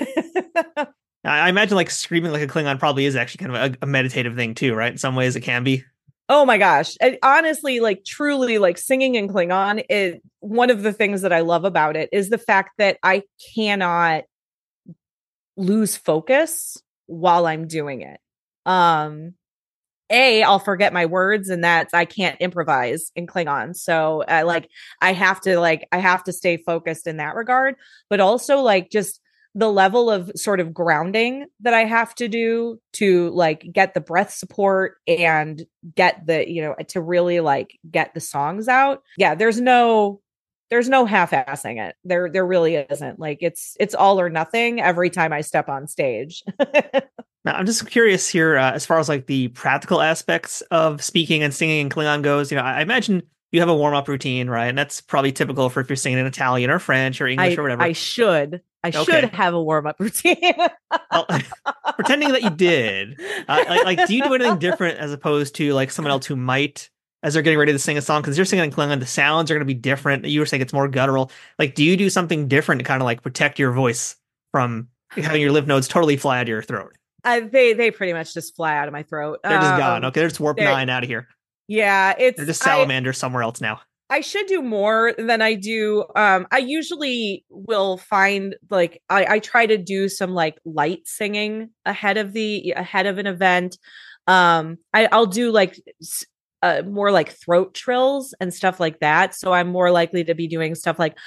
I imagine like screaming like a Klingon probably is actually kind of a, a meditative thing too, right? In some ways it can be. Oh my gosh. And honestly, like truly like singing in Klingon is one of the things that I love about it is the fact that I cannot lose focus while I'm doing it. Um, A, I'll forget my words, and that's I can't improvise in Klingon. So uh, like I have to like I have to stay focused in that regard, but also like just the level of sort of grounding that I have to do to like get the breath support and get the, you know, to really like get the songs out. Yeah, there's no there's no half-assing it. There there really isn't. Like it's it's all or nothing every time I step on stage. Now, I'm just curious here, uh, as far as like the practical aspects of speaking and singing in Klingon goes. You know, I, I imagine you have a warm up routine, right? And that's probably typical for if you're singing in Italian or French or English I, or whatever. I should. I okay. should have a warm up routine. Well, pretending that you did, uh, like, like, do you do anything different as opposed to like someone else who might, as they're getting ready to sing a song? Because you're singing in Klingon, the sounds are going to be different. You were saying it's more guttural. Like, do you do something different to kind of like protect your voice from having your lymph nodes totally fly out of your throat? Uh, they they pretty much just fly out of my throat. They're just um, gone. Okay, they're just warp nine out of here. Yeah, it's they're just salamanders I, somewhere else now. I should do more than I do. Um, I usually will find like I, I try to do some like light singing ahead of the ahead of an event. Um, I, I'll do like uh, more like throat trills and stuff like that. So I'm more likely to be doing stuff like.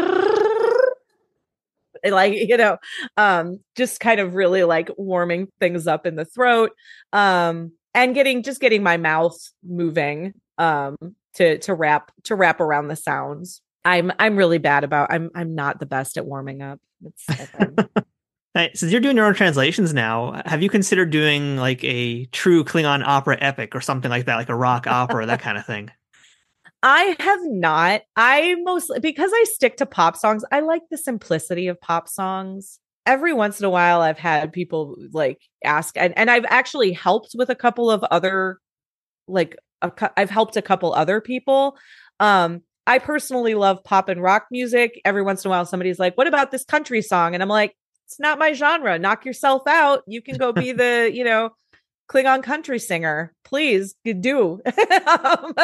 Like, you know, um, just kind of really like warming things up in the throat, um, and getting just getting my mouth moving, um, to to wrap to wrap around the sounds. I'm I'm really bad about. I'm I'm not the best at warming up. It's, hey, since you're doing your own translations now, have you considered doing like a true Klingon opera epic or something like that, like a rock opera, that kind of thing? I have not. I mostly, because I stick to pop songs, I like the simplicity of pop songs. Every once in a while, I've had people like ask, and, and I've actually helped with a couple of other, like, a, I've helped a couple other people. Um, I personally love pop and rock music. Every once in a while, somebody's like, what about this country song? And I'm like, it's not my genre. Knock yourself out. You can go be the, you know, Klingon country singer, please do. um,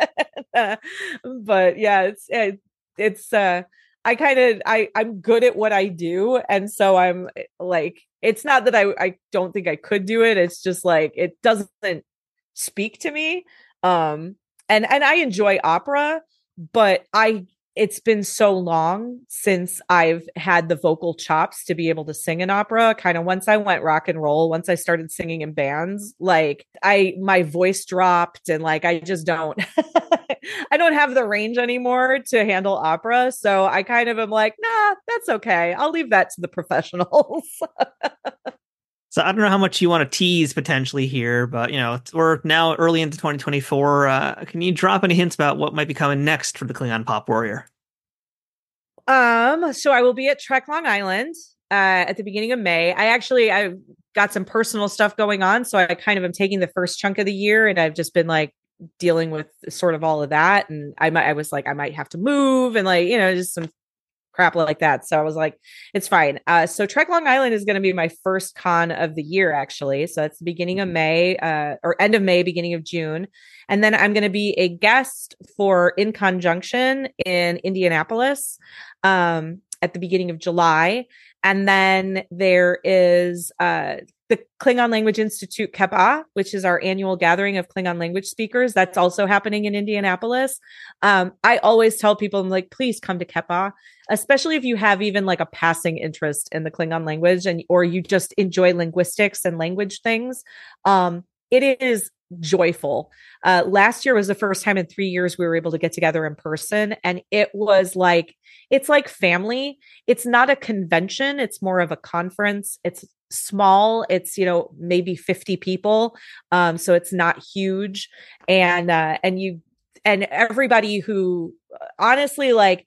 but yeah, it's it, it's uh I kind of I I'm good at what I do, and so I'm like, it's not that I I don't think I could do it. It's just like it doesn't speak to me. Um and and I enjoy opera, but I it's been so long since I've had the vocal chops to be able to sing an opera. Kind of once I went rock and roll, once I started singing in bands, like I, my voice dropped and like, I just don't, I don't have the range anymore to handle opera. So I kind of am like, nah, that's okay. I'll leave that to the professionals. So I don't know how much you want to tease potentially here, but you know, we're now early into twenty twenty-four. Uh, can you drop any hints about what might be coming next for the Klingon Pop Warrior? Um, so I will be at Trek Long Island uh, at the beginning of May. I actually I've got some personal stuff going on, so I kind of am taking the first chunk of the year, and I've just been like dealing with sort of all of that. And I might I was like I might have to move and like you know just some crap like that. So I was like, it's fine. Uh, so Trek Long Island is going to be my first con of the year, actually. So it's the beginning of May, uh, or end of May, beginning of June. And then I'm going to be a guest for In Conjunction in Indianapolis um, at the beginning of July. And then there is uh, the Klingon Language Institute Kepa, which is our annual gathering of Klingon language speakers. That's also happening in Indianapolis. Um, I always tell people, I'm like, please come to Kepa, especially if you have even like a passing interest in the Klingon language and or you just enjoy linguistics and language things. Um, it is joyful. Uh, last year was the first time in three years we were able to get together in person. And it was like, it's like family. It's not a convention. It's more of a conference. It's small. It's, you know, maybe fifty people. Um, so it's not huge. And, uh, and you, and everybody who honestly, like,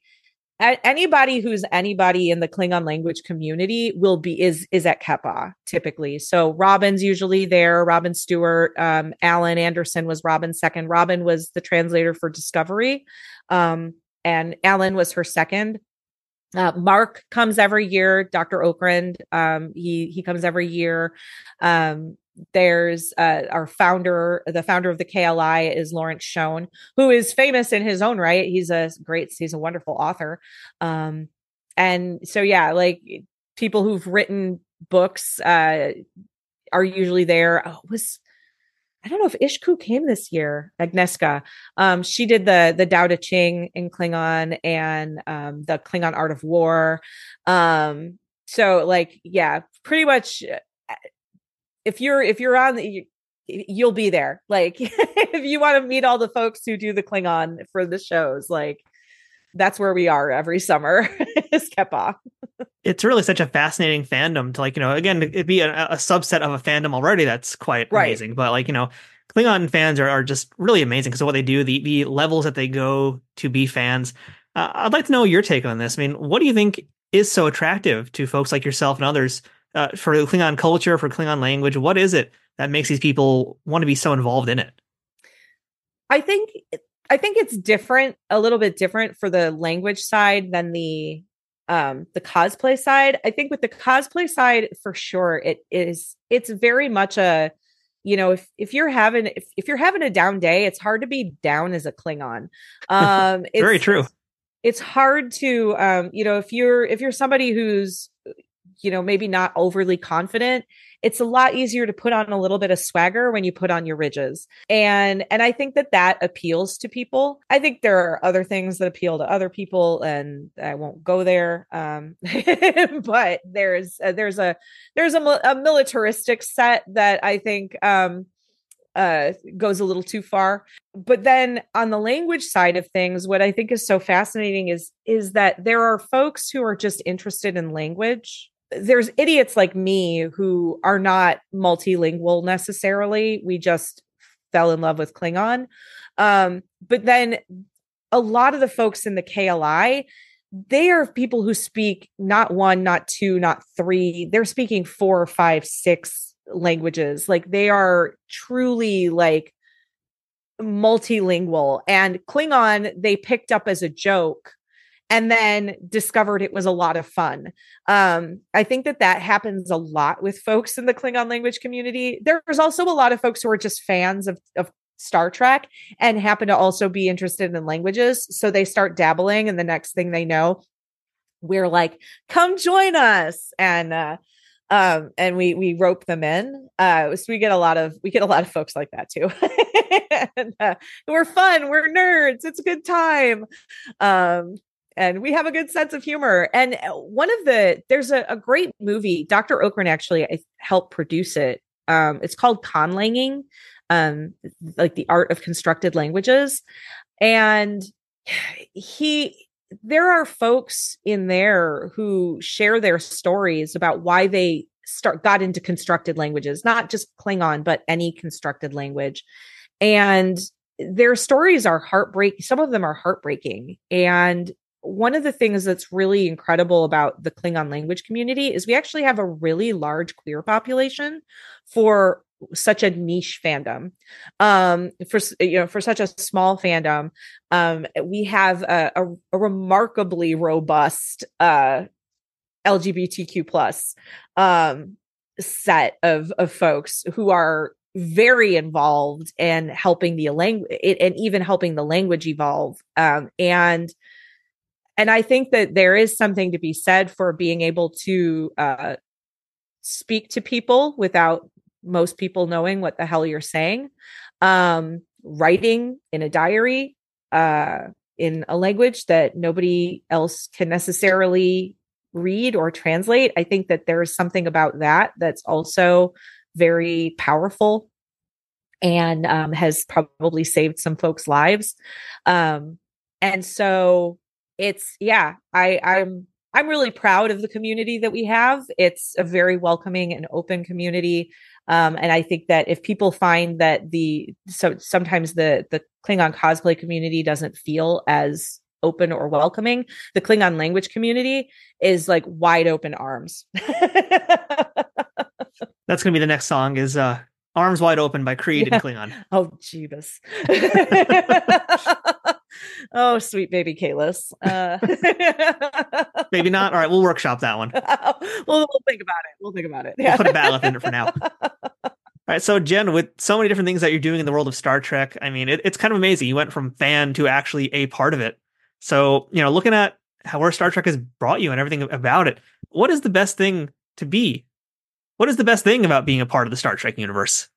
anybody who's anybody in the Klingon language community will be is is at Kepa typically. So Robin's usually there. Robin Stewart, um, Alan Anderson was Robin's second. Robin was the translator for Discovery, um, and Alan was her second. Uh, Mark comes every year. Doctor Okrand, um, he he comes every year. Um, There's uh, our founder, the founder of the K L I is Lawrence Schoen, who is famous in his own right. He's a great, he's a wonderful author. Um, and so, yeah, like people who've written books uh, are usually there. Oh, it was, I don't know if Ishku came this year, Agnieszka. Um, she did the, the Tao Te Ching in Klingon and um, the Klingon Art of War. Um, so like, yeah, pretty much if you're if you're on the, you'll be there. Like if you want to meet all the folks who do the Klingon for the shows, like that's where we are every summer is Kepa. It's really such a fascinating fandom to like, you know, again, it'd be a, a subset of a fandom already. That's quite Right. amazing. But like, you know, Klingon fans are, are just really amazing because of what they do, the, the levels that they go to be fans. Uh, I'd like to know your take on this. I mean, what do you think is so attractive to folks like yourself and others uh, for Klingon culture, for Klingon language? What is it that makes these people want to be so involved in it? I think I think it's different, a little bit different for the language side than the um, the cosplay side. I think with the cosplay side, for sure, it is. It's very much a, you know, if if you're having if, if you're having a down day, it's hard to be down as a Klingon. Um, it's, very true. It's, it's hard to, um, you know, if you're if you're somebody who's, you know, maybe not overly confident, it's a lot easier to put on a little bit of swagger when you put on your ridges. And, and I think that that appeals to people. I think there are other things that appeal to other people, and I won't go there. Um, but there's, uh, there's a, there's a, a militaristic set that I think, um, uh, goes a little too far. But then on the language side of things, what I think is so fascinating is, is that there are folks who are just interested in language. There's idiots like me who are not multilingual necessarily. We just fell in love with Klingon. Um, but then a lot of the folks in the K L I, they are people who speak not one, not two, not three. They're speaking four, five, six languages. Like they are truly like multilingual. And Klingon, they picked up as a joke and then discovered it was a lot of fun. Um, I think that that happens a lot with folks in the Klingon language community. There's also a lot of folks who are just fans of, of Star Trek and happen to also be interested in languages. So they start dabbling, and the next thing they know, we're like, come join us. And, uh, um, and we, we rope them in. Uh, so we get a lot of, we get a lot of folks like that too. and, uh, we're fun. We're nerds. It's a good time. Um, and we have a good sense of humor. And one of the, there's a, a great movie, Doctor Okran actually I helped produce it. Um, it's called Conlanging, um, like the art of constructed languages. And he, there are folks in there who share their stories about why they start got into constructed languages, not just Klingon, but any constructed language. And their stories are heartbreaking. Some of them are heartbreaking. And one of the things that's really incredible about the Klingon language community is we actually have a really large queer population for such a niche fandom. Um, for, you know, for such a small fandom, um, we have a, a, a remarkably robust, uh, L G B T Q plus, um, set of, of folks who are very involved in helping the language and even helping the language evolve. Um, and, and I think that there is something to be said for being able to, uh, speak to people without most people knowing what the hell you're saying. Um, writing in a diary, uh, in a language that nobody else can necessarily read or translate. I think that there's something about that that's also very powerful and um, has probably saved some folks' lives. Um, and so it's, yeah, I, I'm, I'm really proud of the community that we have. It's a very welcoming and open community. Um, and I think that if people find that the, so sometimes the, the Klingon cosplay community doesn't feel as open or welcoming, the Klingon language community is like wide open arms. That's going to be the next song is uh, Arms Wide Open by Creed Yeah. and Klingon. Oh, Jeebus. Oh, sweet baby Kalis. Uh, Maybe not. All right, we'll workshop that one. we'll, we'll think about it. We'll think about it. We'll put a battle in it for now. All right, so Jen, with so many different things that you're doing in the world of Star Trek, I mean, it, it's kind of amazing. You went from fan to actually a part of it. So, you know, looking at how where Star Trek has brought you and everything about it, what is the best thing to be? What is the best thing about being a part of the Star Trek universe?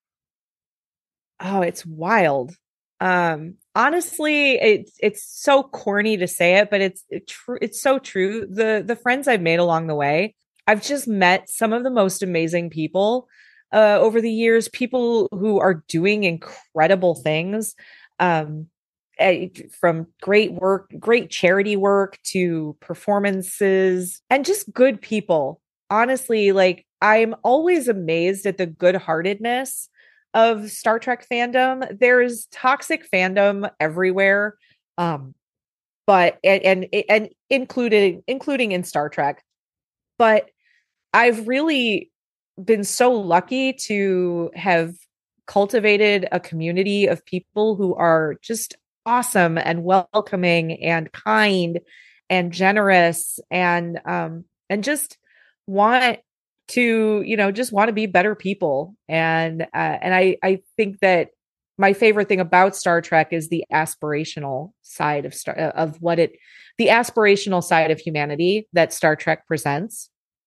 Oh, it's wild. Um, honestly, it's it's so corny to say it, but it's it true. It's so true. The the friends I've made along the way, I've just met some of the most amazing people uh, over the years. People who are doing incredible things, um, eh, from great work, great charity work to performances, and just good people. Honestly, like I'm always amazed at the good-heartedness of Star Trek fandom. There's toxic fandom everywhere, um, but and, and and included including in Star Trek. But I've really been so lucky to have cultivated a community of people who are just awesome and welcoming and kind and generous and um and just want to, you know, just want to be better people. And, uh, and I, I think that my favorite thing about Star Trek is the aspirational side of Star, of what it, the aspirational side of humanity that Star Trek presents.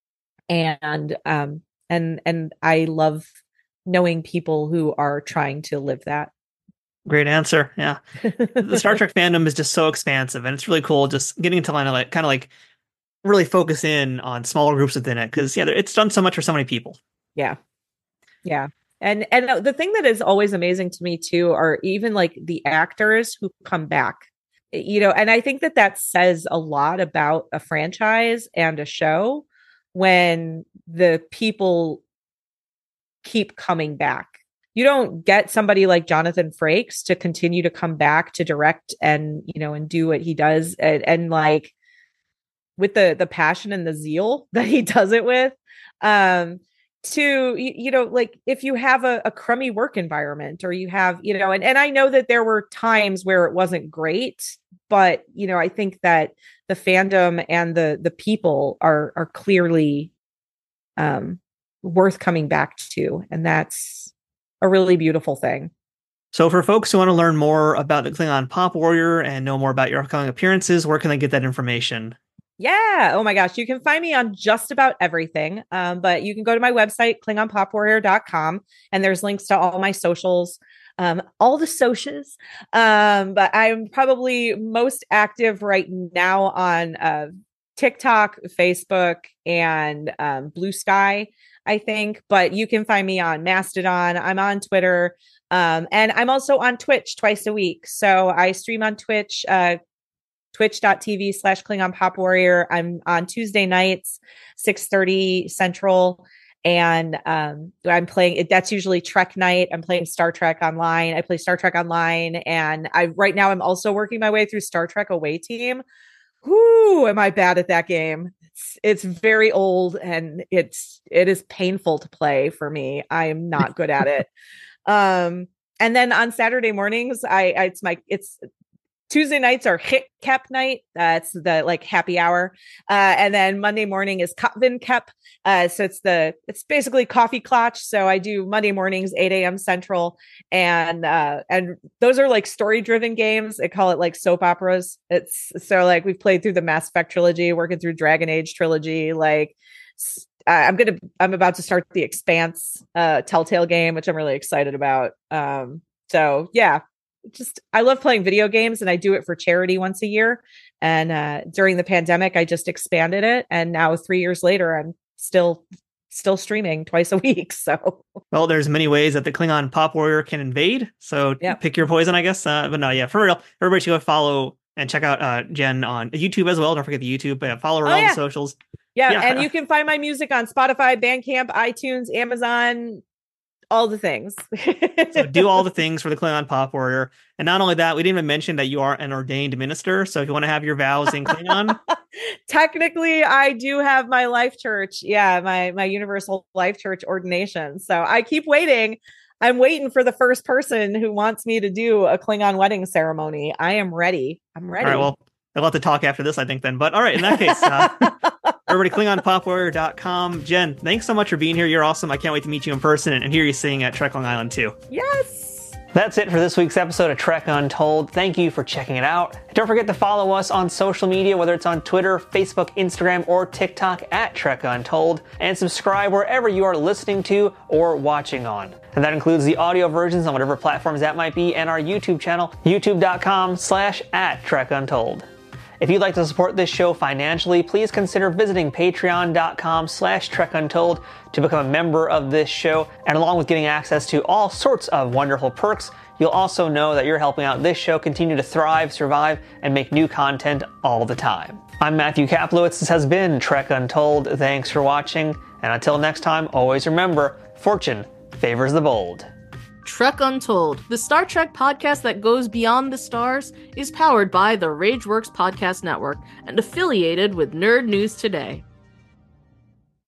And, um, and, and I love knowing people who are trying to live that. Great answer. Yeah. The Star Trek fandom is just so expansive, and it's really cool just getting to kind of like, kind of like, really focus in on smaller groups within it, because yeah, it's done so much for so many people. Yeah, yeah, and and the thing that is always amazing to me too are even like the actors who come back, you know, and I think that that says a lot about a franchise and a show when the people keep coming back. You don't get somebody like Jonathan Frakes to continue to come back to direct and, you know, and do what he does and, and like with the the passion and the zeal that he does it with, um to you, you know, like if you have a, a crummy work environment or you have, you know, and, and I know that there were times where it wasn't great, but you know, I think that the fandom and the the people are are clearly um worth coming back to, and that's a really beautiful thing. So for folks who want to learn more about the Klingon Pop Warrior and know more about your upcoming appearances, where can they get that information? Yeah. Oh my gosh. You can find me on just about everything. Um, but you can go to my website, klingon pop warrior dot com, and there's links to all my socials. um, all the socials. Um, but I'm probably most active right now on uh, TikTok, Facebook, and um, Blue Sky, I think. But you can find me on Mastodon. I'm on Twitter. Um, and I'm also on Twitch twice a week. So I stream on Twitch, uh, twitch.tv slash Klingon Pop Warrior. I'm on Tuesday nights, six thirty Central. And um, I'm playing it. That's usually Trek night. I'm playing Star Trek Online. I play Star Trek Online. And I right now I'm also working my way through Star Trek Away Team. Whoo, am I bad at that game? It's, it's very old and it's it is painful to play for me. I am not good at it. Um, and then on Saturday mornings, I, I it's my it's Tuesday nights are Hit Kep night. That's the like happy hour. Uh, and then Monday morning is Kotvin Kep. Uh, so it's the, it's basically coffee clutch. So I do Monday mornings, eight a.m. Central. And, uh, and those are like story driven games. I call it like soap operas. It's so like we've played through the Mass Effect trilogy, working through Dragon Age trilogy. Like uh, I'm going to, I'm about to start the Expanse, uh, Telltale game, which I'm really excited about. Um, so yeah. Just I love playing video games and I do it for charity once a year. And uh, during the pandemic, I just expanded it. And now three years later, I'm still still streaming twice a week. So well, there's many ways that the Klingon Pop Warrior can invade. So yep. Pick your poison, I guess. Uh, but no, yeah, for real, everybody should go follow and check out uh, Jen on YouTube as well. Don't forget the YouTube. Uh, follow her on oh, yeah. the socials. Yeah, yeah, and you can find my music on Spotify, Bandcamp, iTunes, Amazon. All the things. So do all the things for the Klingon Pop Warrior. And not only that, we didn't even mention that you are an ordained minister. So if you want to have your vows in Klingon. Technically, I do have my life church. Yeah, my, my Universal Life Church ordination. So I keep waiting. I'm waiting for the first person who wants me to do a Klingon wedding ceremony. I am ready. I'm ready. All right, well, I'll have to talk after this, I think, then. But all right, in that case, uh, everybody, Klingon Pop Warrior dot com. Jen, thanks so much for being here. You're awesome. I can't wait to meet you in person and hear you sing at Trek Long Island too. Yes. That's it for this week's episode of Trek Untold. Thank you for checking it out. Don't forget to follow us on social media, whether it's on Twitter, Facebook, Instagram, or TikTok at Trek Untold, and subscribe wherever you are listening to or watching on. And that includes the audio versions on whatever platforms that might be, and our YouTube channel, youtube.com slash at Trek Untold. If you'd like to support this show financially, please consider visiting patreon.com slash Trek Untold to become a member of this show. And along with getting access to all sorts of wonderful perks, you'll also know that you're helping out this show continue to thrive, survive, and make new content all the time. I'm Matthew Kaplowitz. This has been Trek Untold. Thanks for watching. And until next time, always remember, fortune favors the bold. Trek Untold, the Star Trek podcast that goes beyond the stars, is powered by the Rageworks Podcast Network and affiliated with Nerd News Today.